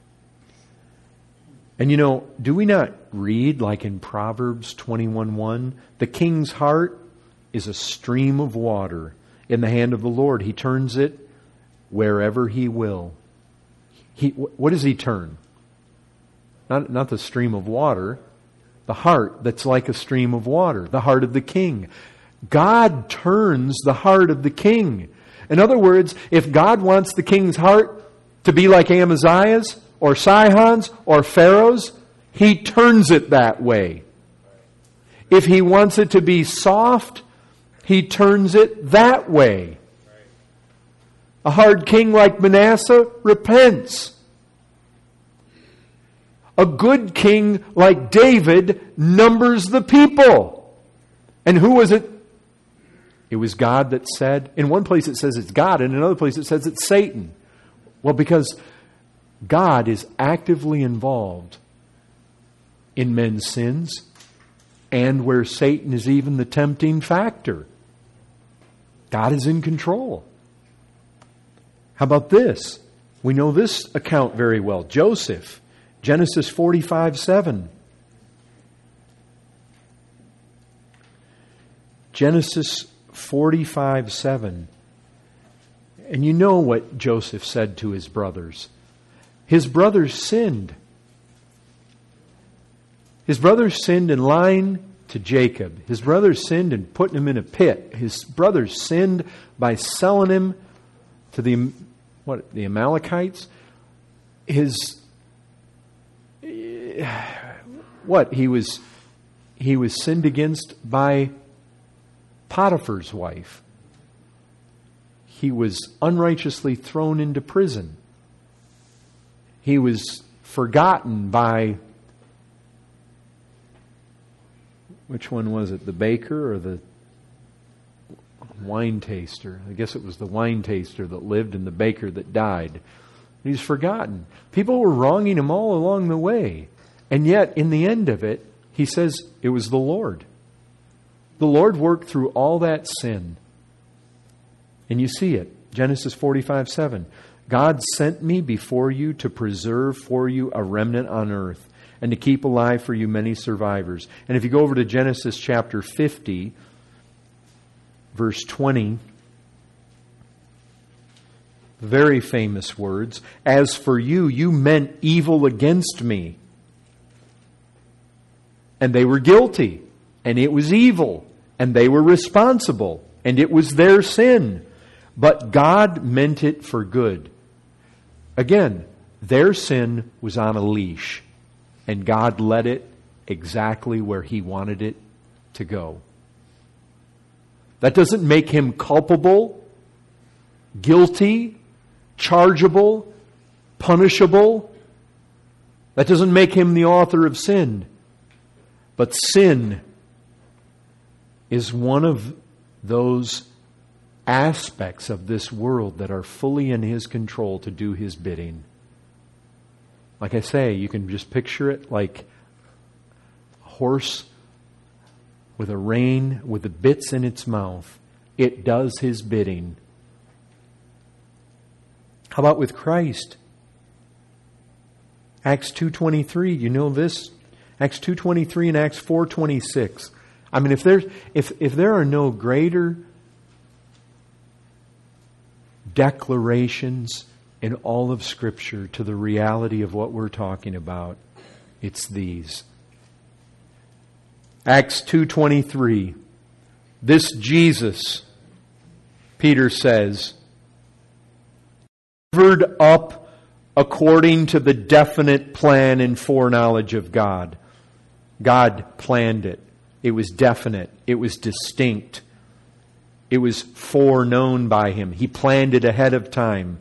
And you know, do we not read, like in Proverbs 21:1, the king's heart is a stream of water in the hand of the Lord. He turns it wherever He will. What does He turn? Not the stream of water, the heart that's like a stream of water, the heart of the king. God turns the heart of the king. In other words, if God wants the king's heart to be like Amaziah's or Sihon's or Pharaoh's, He turns it that way. If He wants it to be soft, He turns it that way. A hard king like Manasseh repents. A good king like David numbers the people. And who was it? It was God that said. In one place it says it's God, and in another place it says it's Satan. Well, because God is actively involved in men's sins, and where Satan is even the tempting factor. God is in control. How about this? We know this account very well. Joseph, Genesis 45:7. Genesis 45:7. And you know what Joseph said to his brothers. His brothers sinned. His brothers sinned in lying to Jacob. His brothers sinned in putting him in a pit. His brothers sinned by selling him to the Amalekites. He was sinned against by Potiphar's wife. He was unrighteously thrown into prison. He was forgotten by, which one was it? The baker or the wine taster? I guess it was the wine taster that lived and the baker that died. He's forgotten. People were wronging him all along the way. And yet, in the end of it, he says it was the Lord. The Lord worked through all that sin. And you see it. Genesis 45:7. God sent me before you to preserve for you a remnant on earth and to keep alive for you many survivors. And if you go over to Genesis chapter 50, verse 20, very famous words. As for you, you meant evil against me. And they were guilty. And it was evil. And they were responsible. And it was their sin. But God meant it for good. Again, their sin was on a leash. And God led it exactly where He wanted it to go. That doesn't make Him culpable, guilty, chargeable, punishable. That doesn't make Him the author of sin. But sin is one of those aspects of this world that are fully in His control to do His bidding. Like I say, you can just picture it like a horse with a rein, with the bits in its mouth. It does His bidding. How about with Christ? Acts 2:23, you know this? Acts 2:23 and Acts 4:26. I mean, if there are no greater declarations in all of Scripture to the reality of what we're talking about, it's these. Acts 2:23. This Jesus, Peter says, delivered up according to the definite plan and foreknowledge of God. God planned it. It was definite. It was distinct. It was foreknown by Him. He planned it ahead of time.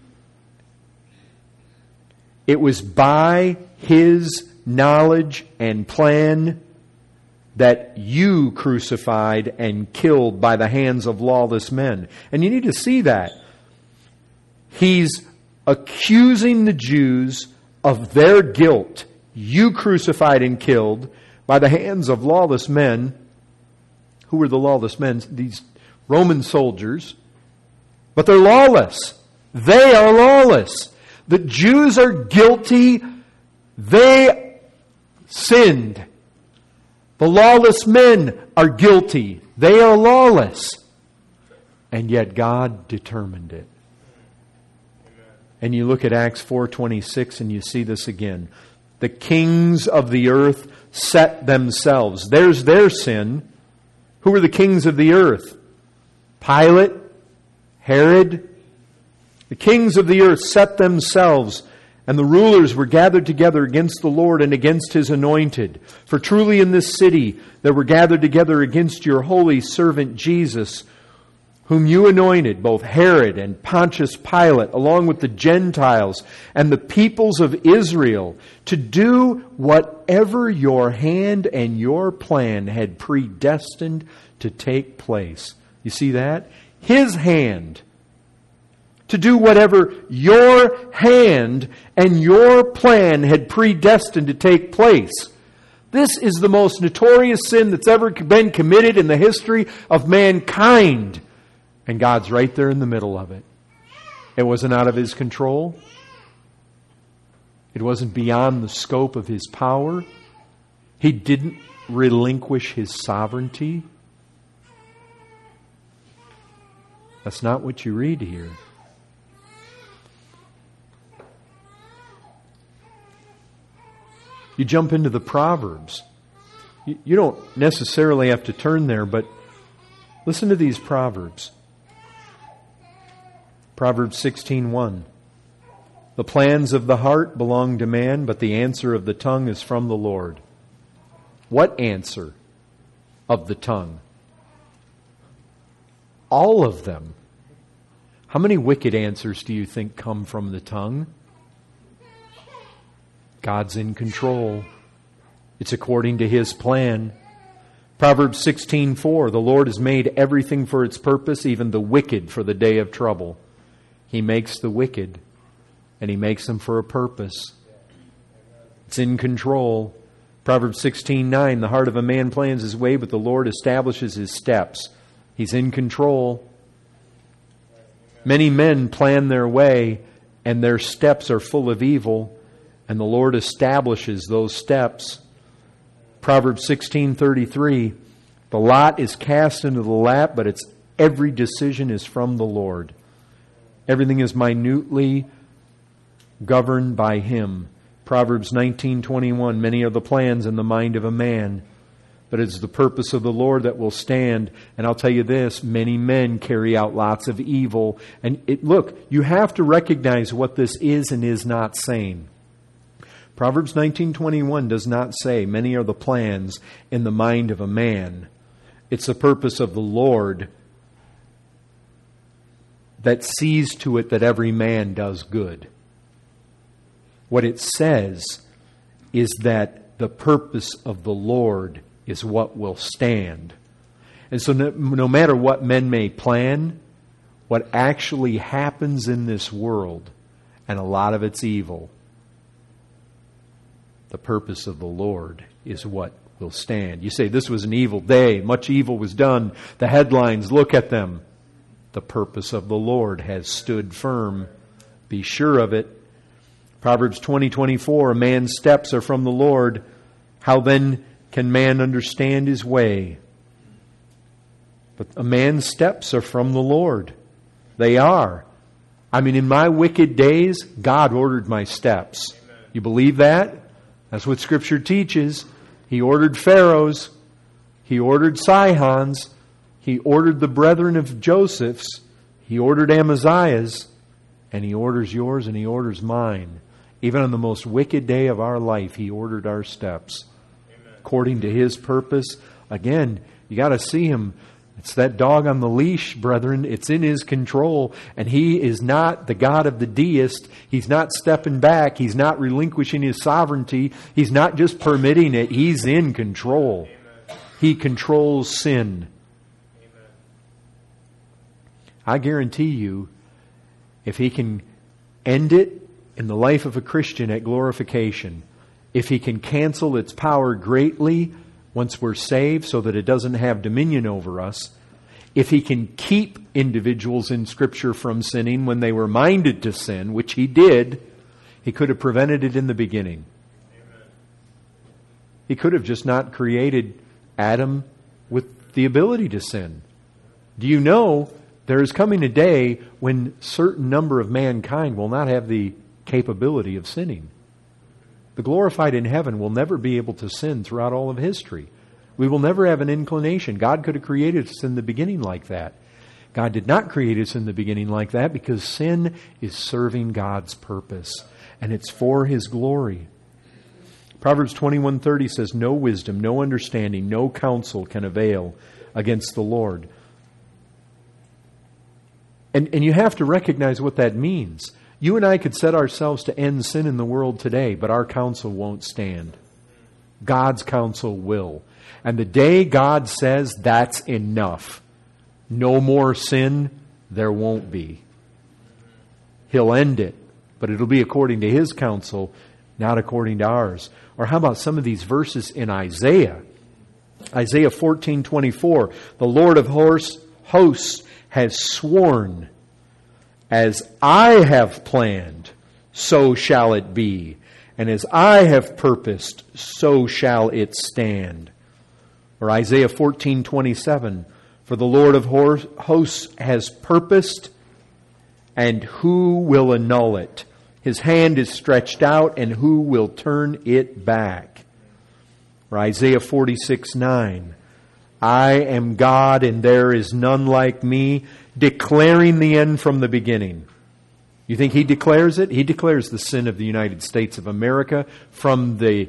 It was by His knowledge and plan that you crucified and killed by the hands of lawless men. And you need to see that. He's accusing the Jews of their guilt. You crucified and killed by the hands of lawless men. Who were the lawless men? These Roman soldiers. But they're lawless. They are lawless. The Jews are guilty. They sinned. The lawless men are guilty. They are lawless. And yet God determined it. And you look at Acts 4:26 and you see this again. The kings of the earth set themselves. There's their sin. Who were the kings of the earth? Pilate, Herod. The kings of the earth set themselves, and the rulers were gathered together against the Lord and against His anointed. For truly in this city there were gathered together against your holy servant Jesus, whom you anointed, both Herod and Pontius Pilate, along with the Gentiles and the peoples of Israel, to do whatever your hand and your plan had predestined to take place. You see that? His hand. To do whatever your hand and your plan had predestined to take place. This is the most notorious sin that's ever been committed in the history of mankind. And God's right there in the middle of it. It wasn't out of His control. It wasn't beyond the scope of His power. He didn't relinquish His sovereignty. That's not what you read here. You jump into the Proverbs. You don't necessarily have to turn there, but listen to these Proverbs. Proverbs 16:1. The plans of the heart belong to man, but the answer of the tongue is from the Lord. What answer of the tongue? All of them. How many wicked answers do you think come from the tongue? God's in control. It's according to His plan. Proverbs 16:4, the Lord has made everything for its purpose, even the wicked for the day of trouble. He makes the wicked, and He makes them for a purpose. It's in control. Proverbs 16:9, the heart of a man plans his way, but the Lord establishes his steps. He's in control. Many men plan their way, and their steps are full of evil, and the Lord establishes those steps. Proverbs 16:33, the lot is cast into the lap, but its every decision is from the Lord. Everything is minutely governed by Him. Proverbs 19:21, many are the plans in the mind of a man, but it's the purpose of the Lord that will stand. And I'll tell you this, many men carry out lots of evil. And look, you have to recognize what this is and is not saying. Proverbs 19:21 does not say, many are the plans in the mind of a man. It's the purpose of the Lord that sees to it that every man does good. What it says is that the purpose of the Lord is what will stand. And so no matter what men may plan, what actually happens in this world, and a lot of it's evil, the purpose of the Lord is what will stand. You say, this was an evil day. Much evil was done. The headlines, look at them. The purpose of the Lord has stood firm. Be sure of it. Proverbs 20:24, a man's steps are from the Lord. How then can man understand his way? But a man's steps are from the Lord. They are. I mean, in my wicked days, God ordered my steps. You believe that? That's what Scripture teaches. He ordered Pharaoh's. He ordered Sihon's. He ordered the brethren of Joseph's. He ordered Amaziah's. And He orders yours and He orders mine. Even on the most wicked day of our life, He ordered our steps. Amen. According to His purpose. Again, you got to see Him. It's that dog on the leash, brethren. It's in His control. And He is not the God of the deist. He's not stepping back. He's not relinquishing His sovereignty. He's not just permitting it. He's in control. Amen. He controls sin. Amen. I guarantee you, if He can end it in the life of a Christian at glorification, if He can cancel its power greatly once we're saved so that it doesn't have dominion over us, if He can keep individuals in Scripture from sinning when they were minded to sin, which He did, He could have prevented it in the beginning. Amen. He could have just not created Adam with the ability to sin. Do you know there is coming a day when a certain number of mankind will not have the capability of sinning? The glorified in heaven will never be able to sin throughout all of history. We will never have an inclination. God could have created us in the beginning like that. God did not create us in the beginning like that because sin is serving God's purpose, and it's for His glory. Proverbs 21:30 says, no wisdom, no understanding, no counsel can avail against the Lord. And you have to recognize what that means. You and I could set ourselves to end sin in the world today, but our counsel won't stand. God's counsel will. And the day God says that's enough, no more sin, there won't be. He'll end it, but it'll be according to His counsel, not according to ours. Or how about some of these verses in Isaiah? Isaiah 14:24, the Lord of hosts has sworn, As I have planned, so shall it be. And as I have purposed, so shall it stand. Or Isaiah 14:27, for the Lord of hosts has purposed, and who will annul it? His hand is stretched out, and who will turn it back? Or Isaiah 46:9, I am God, and there is none like me, declaring the end from the beginning. You think He declares it? He declares the sin of the United States of America from the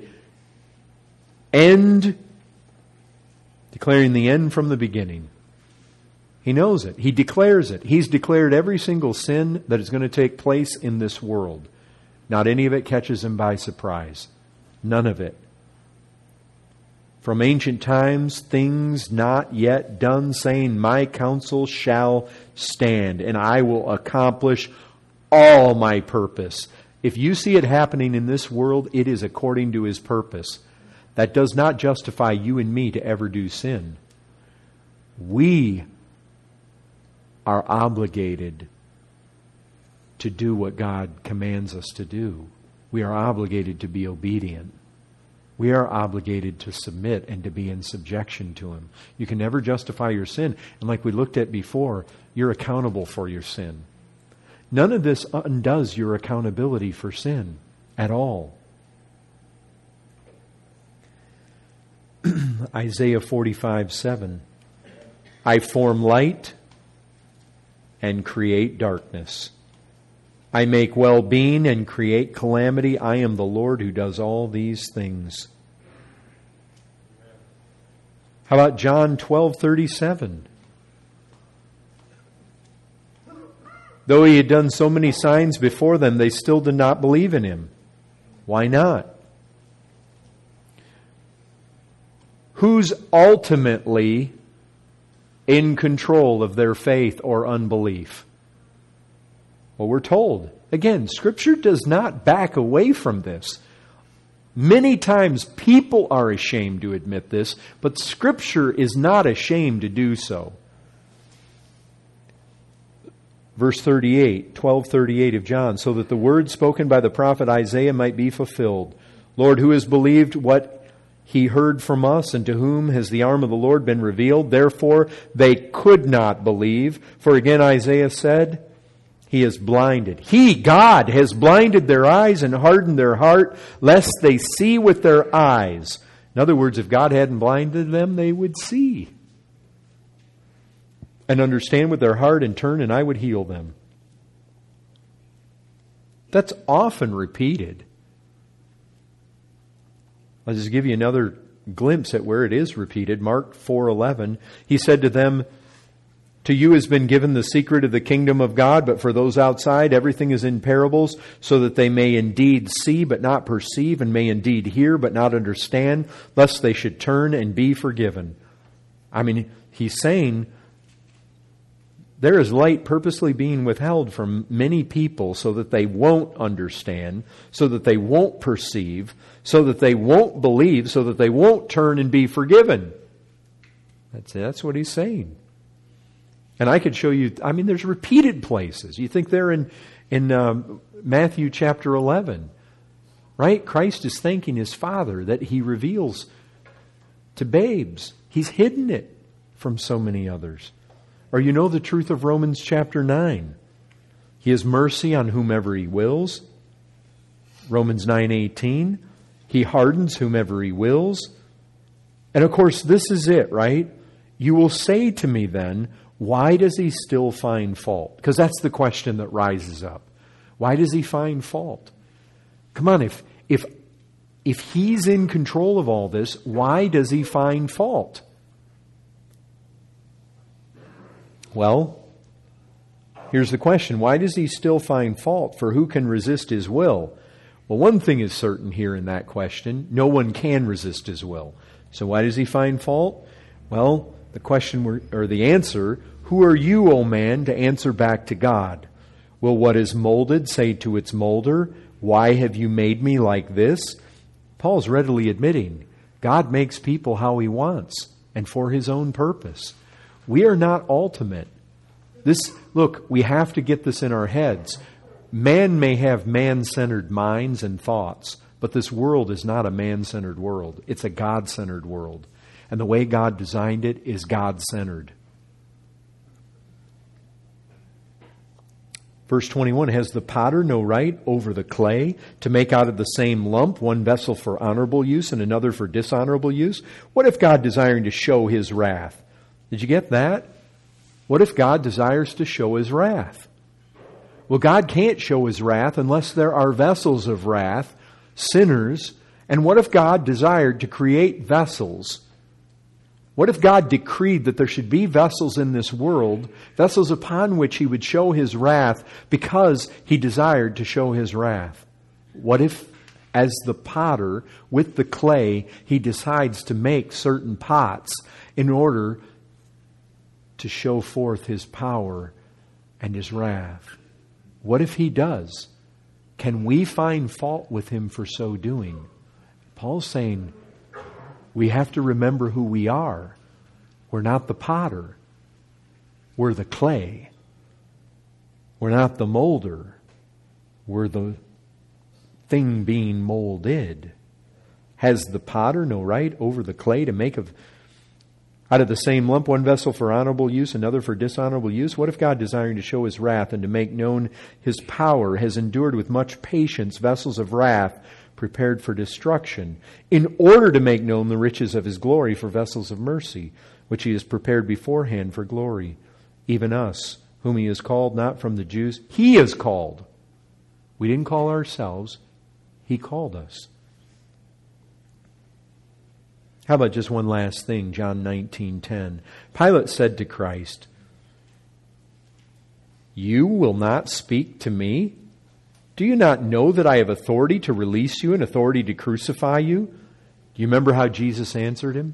end, declaring the end from the beginning. He knows it. He declares it. He's declared every single sin that is going to take place in this world. Not any of it catches Him by surprise. None of it. From ancient times, things not yet done, saying, my counsel shall stand, and I will accomplish all my purpose. If you see it happening in this world, it is according to His purpose. That does not justify you and me to ever do sin. We are obligated to do what God commands us to do. We are obligated to be obedient. We are obligated to submit and to be in subjection to Him. You can never justify your sin. And like we looked at before, you're accountable for your sin. None of this undoes your accountability for sin at all. Isaiah 45:7. I form light and create darkness. I make well-being and create calamity. I am the Lord who does all these things. How about John 12:37? Though He had done so many signs before them, they still did not believe in Him. Why not? Who's ultimately in control of their faith or unbelief? Well, we're told. Again, Scripture does not back away from this. Many times people are ashamed to admit this, but Scripture is not ashamed to do so. Verse 38, 12:38 of John, so that the word spoken by the prophet Isaiah might be fulfilled. Lord, who has believed what He heard from us, and to whom has the arm of the Lord been revealed? Therefore they could not believe. For again Isaiah said, He is blinded. He, God, has blinded their eyes and hardened their heart, lest they see with their eyes. In other words, if God hadn't blinded them, they would see and understand with their heart and turn, and I would heal them. That's often repeated. I'll just give you another glimpse at where it is repeated. Mark 4:11. He said to them, to you has been given the secret of the kingdom of God, but for those outside, everything is in parables, so that they may indeed see but not perceive, and may indeed hear but not understand, lest they should turn and be forgiven. I mean, he's saying there is light purposely being withheld from many people so that they won't understand, so that they won't perceive, so that they won't believe, so that they won't turn and be forgiven. That's what he's saying. And I could show you, I mean, there's repeated places. You think they're in Matthew chapter 11, right? Christ is thanking His Father that He reveals to babes. He's hidden it from so many others. Or you know the truth of Romans chapter 9. He has mercy on whomever He wills. Romans 9:18. He hardens whomever He wills. And of course, this is it, right? You will say to me then, why does He still find fault? Because that's the question that rises up. Why does He find fault? Come on, if He's in control of all this, why does He find fault? Well, here's the question. Why does He still find fault? For who can resist His will? Well, one thing is certain here in that question. No one can resist His will. So why does He find fault? Well, the question or the answer, who are you, O man, to answer back to God? Will what is molded say to its molder, why have you made me like this? Paul's readily admitting, God makes people how He wants and for His own purpose. We are not ultimate. look, we have to get this in our heads. Man may have man-centered minds and thoughts, but this world is not a man-centered world. It's a God-centered world. And the way God designed it is God-centered. Verse 21, has the potter no right over the clay to make out of the same lump one vessel for honorable use and another for dishonorable use? What if God, desiring to show His wrath? Did you get that? What if God desires to show His wrath? Well, God can't show His wrath unless there are vessels of wrath, sinners. And what if God desired to create vessels? What if God decreed that there should be vessels in this world, vessels upon which He would show His wrath because He desired to show His wrath? What if, as the potter with the clay, He decides to make certain pots in order to show forth His power and His wrath? What if He does? Can we find fault with Him for so doing? Paul's saying we have to remember who we are. We're not the potter. We're the clay. We're not the molder. We're the thing being molded. Has the potter no right over the clay to make out of the same lump one vessel for honorable use, another for dishonorable use? What if God, desiring to show His wrath and to make known His power, has endured with much patience vessels of wrath prepared for destruction, in order to make known the riches of His glory for vessels of mercy, which He has prepared beforehand for glory? Even us, whom He has called, not from the Jews. He has called. We didn't call ourselves. He called us. How about just one last thing? John 19:10. Pilate said to Christ, "You will not speak to me? Do you not know that I have authority to release you and authority to crucify you?" Do you remember how Jesus answered him?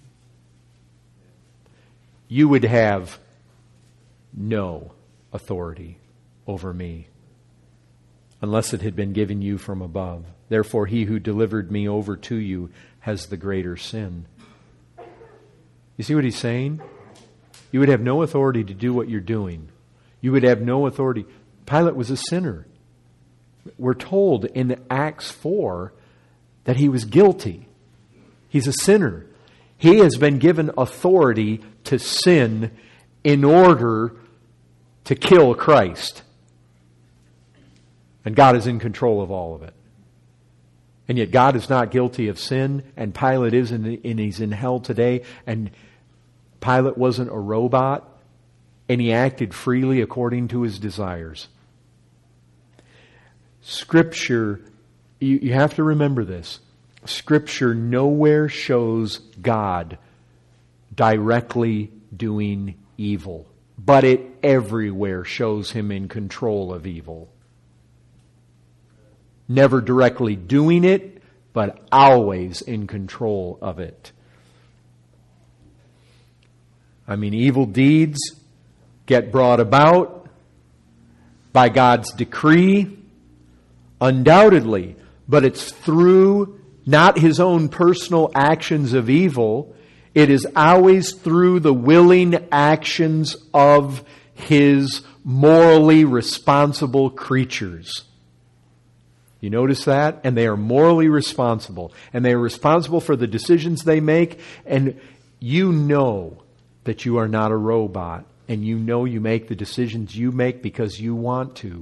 You would have no authority over me unless it had been given you from above. Therefore, he who delivered me over to you has the greater sin. You see what he's saying? You would have no authority to do what you're doing. You would have no authority. Pilate was a sinner. We're told in Acts 4 that he was guilty. He's a sinner. He has been given authority to sin in order to kill Christ. And God is in control of all of it. And yet God is not guilty of sin, and Pilate is, and he's in hell today. And Pilate wasn't a robot, and he acted freely according to his desires. Scripture, you have to remember this. Scripture nowhere shows God directly doing evil, but it everywhere shows Him in control of evil. Never directly doing it, but always in control of it. I mean, evil deeds get brought about by God's decree, undoubtedly, but it's through not His own personal actions of evil. It is always through the willing actions of His morally responsible creatures. You notice that? And they are morally responsible. And they are responsible for the decisions they make. And you know that you are not a robot. And you know you make the decisions you make because you want to.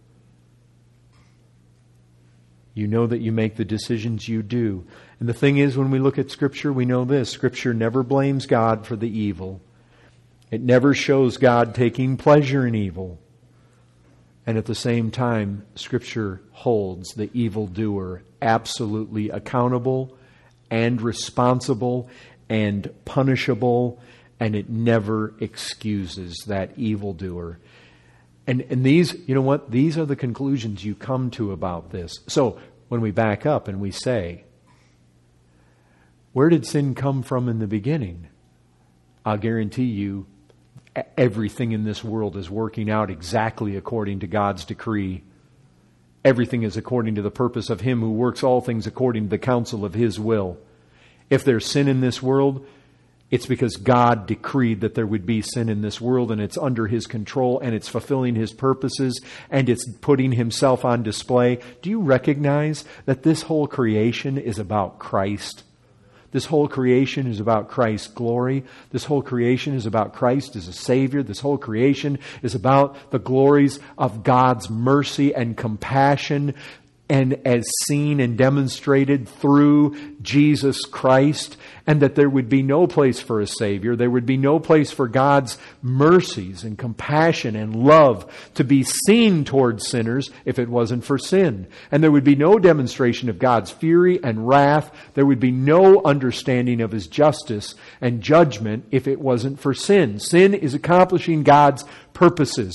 You know that you make the decisions you do. And the thing is, when we look at Scripture, we know this. Scripture never blames God for the evil. It never shows God taking pleasure in evil. And at the same time, Scripture holds the evildoer absolutely accountable and responsible and punishable, and it never excuses that evildoer. And these, you know what? These are the conclusions you come to about this. So, when we back up and we say, where did sin come from in the beginning? I'll guarantee you, everything in this world is working out exactly according to God's decree. Everything is according to the purpose of Him who works all things according to the counsel of His will. If there's sin in this world, It's because God decreed that there would be sin in this world, and it's under His control, and it's fulfilling His purposes, and it's putting Himself on display. Do you recognize that this whole creation is about Christ? This whole creation is about Christ's glory. This whole creation is about Christ as a Savior. This whole creation is about the glories of God's mercy and compassion, and as seen and demonstrated through Jesus Christ, and that there would be no place for a Savior. There would be no place for God's mercies and compassion and love to be seen towards sinners if it wasn't for sin. And there would be no demonstration of God's fury and wrath. There would be no understanding of His justice and judgment if it wasn't for sin. Sin is accomplishing God's purposes.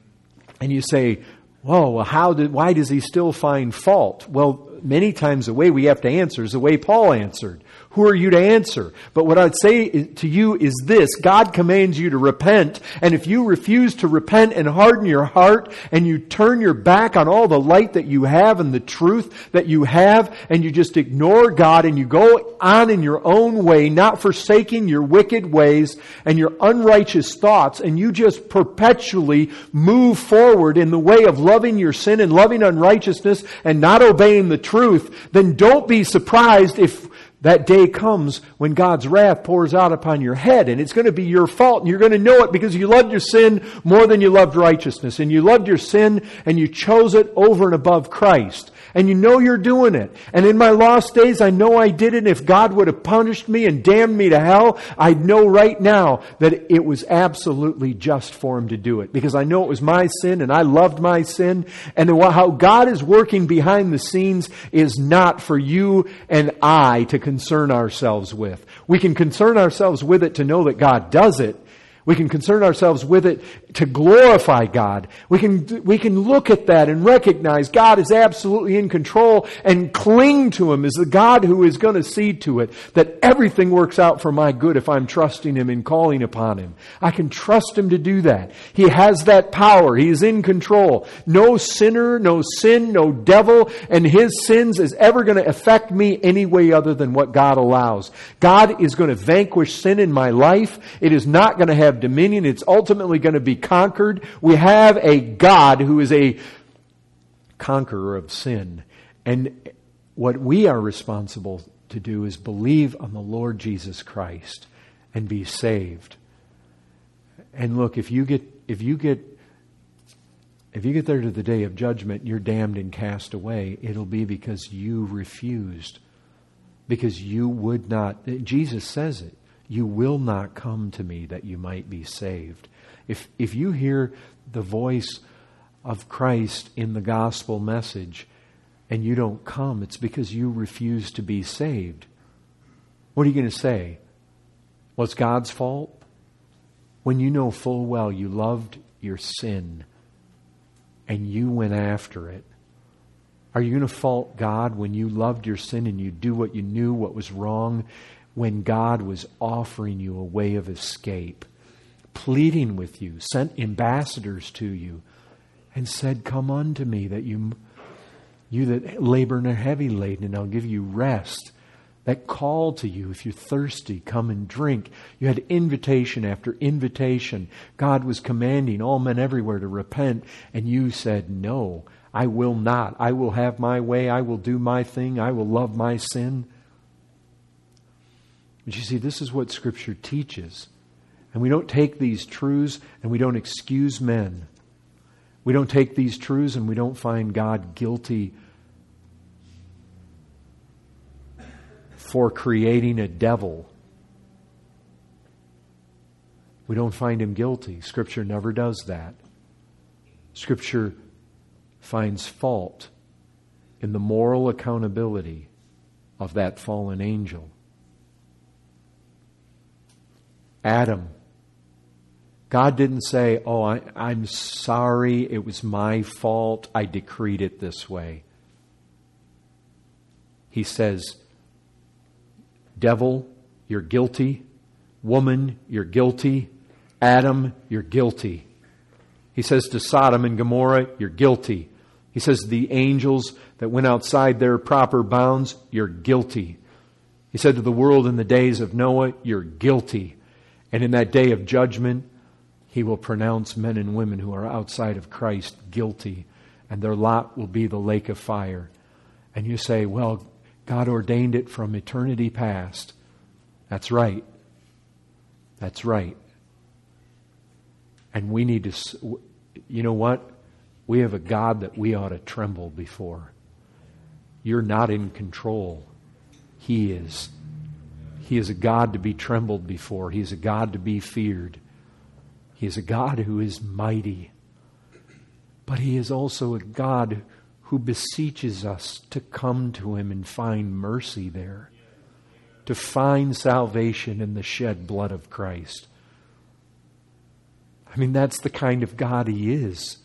And you say, whoa, well, why does He still find fault? Well, many times the way we have to answer is the way Paul answered. Who are you to answer? But what I'd say to you is this: God commands you to repent, and if you refuse to repent and harden your heart, and you turn your back on all the light that you have and the truth that you have, and you just ignore God and you go on in your own way, not forsaking your wicked ways and your unrighteous thoughts, and you just perpetually move forward in the way of loving your sin and loving unrighteousness and not obeying the truth, then don't be surprised if that day comes when God's wrath pours out upon your head, and it's going to be your fault, and you're going to know it because you loved your sin more than you loved righteousness, and you loved your sin and you chose it over and above Christ. And you know you're doing it. And in my lost days, I know I did it. If God would have punished me and damned me to hell, I'd know right now that it was absolutely just for Him to do it. Because I know it was my sin and I loved my sin. And how God is working behind the scenes is not for you and I to concern ourselves with. We can concern ourselves with it to know that God does it. We can concern ourselves with it to glorify God. We can look at that and recognize God is absolutely in control and cling to Him as the God who is going to see to it that everything works out for my good if I'm trusting Him and calling upon Him. I can trust Him to do that. He has that power. He is in control. No sinner, no sin, no devil and his sins is ever going to affect me any way other than what God allows. God is going to vanquish sin in my life. It is not going to have dominion. It's ultimately going to be conquered. We have a God who is a conqueror of sin. And what we are responsible to do is believe on the Lord Jesus Christ and be saved. And look, if you get there to the day of judgment, you're damned and cast away, it'll be because you refused. Because you would not. Jesus says it. You will not come to me that you might be saved. If you hear the voice of Christ in the gospel message and you don't come, it's because you refuse to be saved. What are you going to say? Well, it's God's fault? When you know full well you loved your sin and you went after it, are you going to fault God when you loved your sin and you do what you knew what was wrong, when God was offering you a way of escape, pleading with you, sent ambassadors to you, and said, "Come unto me, that you that labor and are heavy laden, and I'll give you rest." That call to you, if you're thirsty, come and drink. You had invitation after invitation. God was commanding all men everywhere to repent, and you said, "No, I will not. I will have my way. I will do my thing. I will love my sin." But you see, this is what Scripture teaches. And we don't take these truths and we don't excuse men. We don't take these truths and we don't find God guilty for creating a devil. We don't find Him guilty. Scripture never does that. Scripture finds fault in the moral accountability of that fallen angel. Adam. God didn't say, "Oh, I'm sorry, it was my fault, I decreed it this way." He says, "Devil, you're guilty. Woman, you're guilty. Adam, you're guilty." He says to Sodom and Gomorrah, "You're guilty." He says the angels that went outside their proper bounds, "You're guilty." He said to the world in the days of Noah, you're guilty. And in that day of judgment, He will pronounce men and women who are outside of Christ guilty, and their lot will be the lake of fire. And you say, well, God ordained it from eternity past. That's right. That's right. And we need to, you know what? We have a God that we ought to tremble before. You're not in control. He is. He is a God to be trembled before. He is a God to be feared. He is a God who is mighty. But He is also a God who beseeches us to come to Him and find mercy there. To find salvation in the shed blood of Christ. I mean, that's the kind of God He is.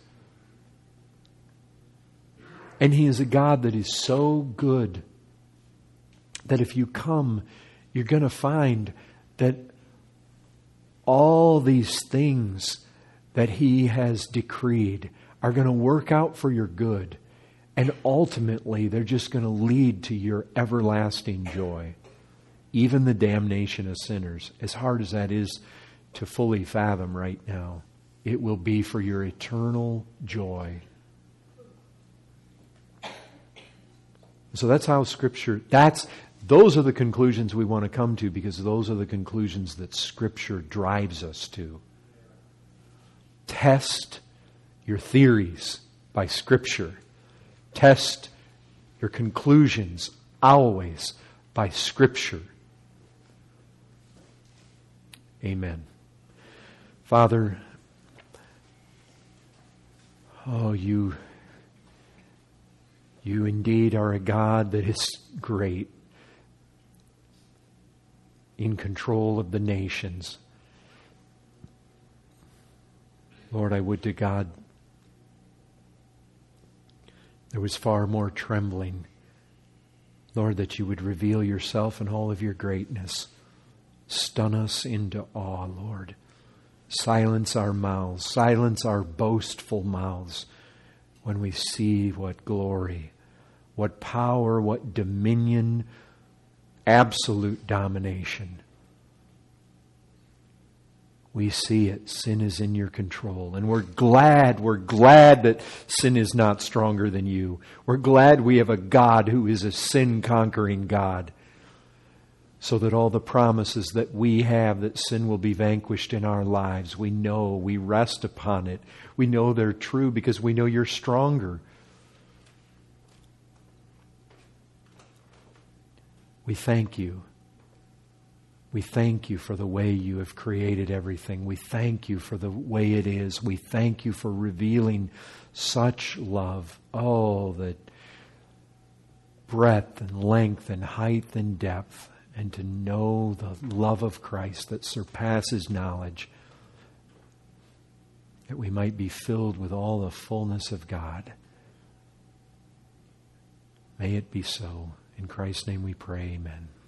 And He is a God that is so good that if you come, you're going to find that all these things that He has decreed are going to work out for your good. And ultimately, they're just going to lead to your everlasting joy. Even the damnation of sinners, as hard as that is to fully fathom right now, it will be for your eternal joy. So that's how Scripture, those are the conclusions we want to come to, because those are the conclusions that Scripture drives us to. Test your theories by Scripture. Test your conclusions always by Scripture. Amen. Father, you indeed are a God that is great, in control of the nations. Lord, I would to God there was far more trembling. Lord, that you would reveal yourself in all of your greatness. Stun us into awe, Lord. Silence our mouths. Silence our boastful mouths when we see what glory, what power, what dominion, absolute domination. We see it. Sin is in your control. And we're glad that sin is not stronger than you. We're glad we have a God who is a sin-conquering God. So that all the promises that we have that sin will be vanquished in our lives, we know, we rest upon it. We know they're true because we know you're stronger. We thank you. We thank you for the way you have created everything. We thank you for the way it is. We thank you for revealing such love. Oh, the breadth and length and height and depth. And to know the love of Christ that surpasses knowledge. That we might be filled with all the fullness of God. May it be so. In Christ's name we pray, amen.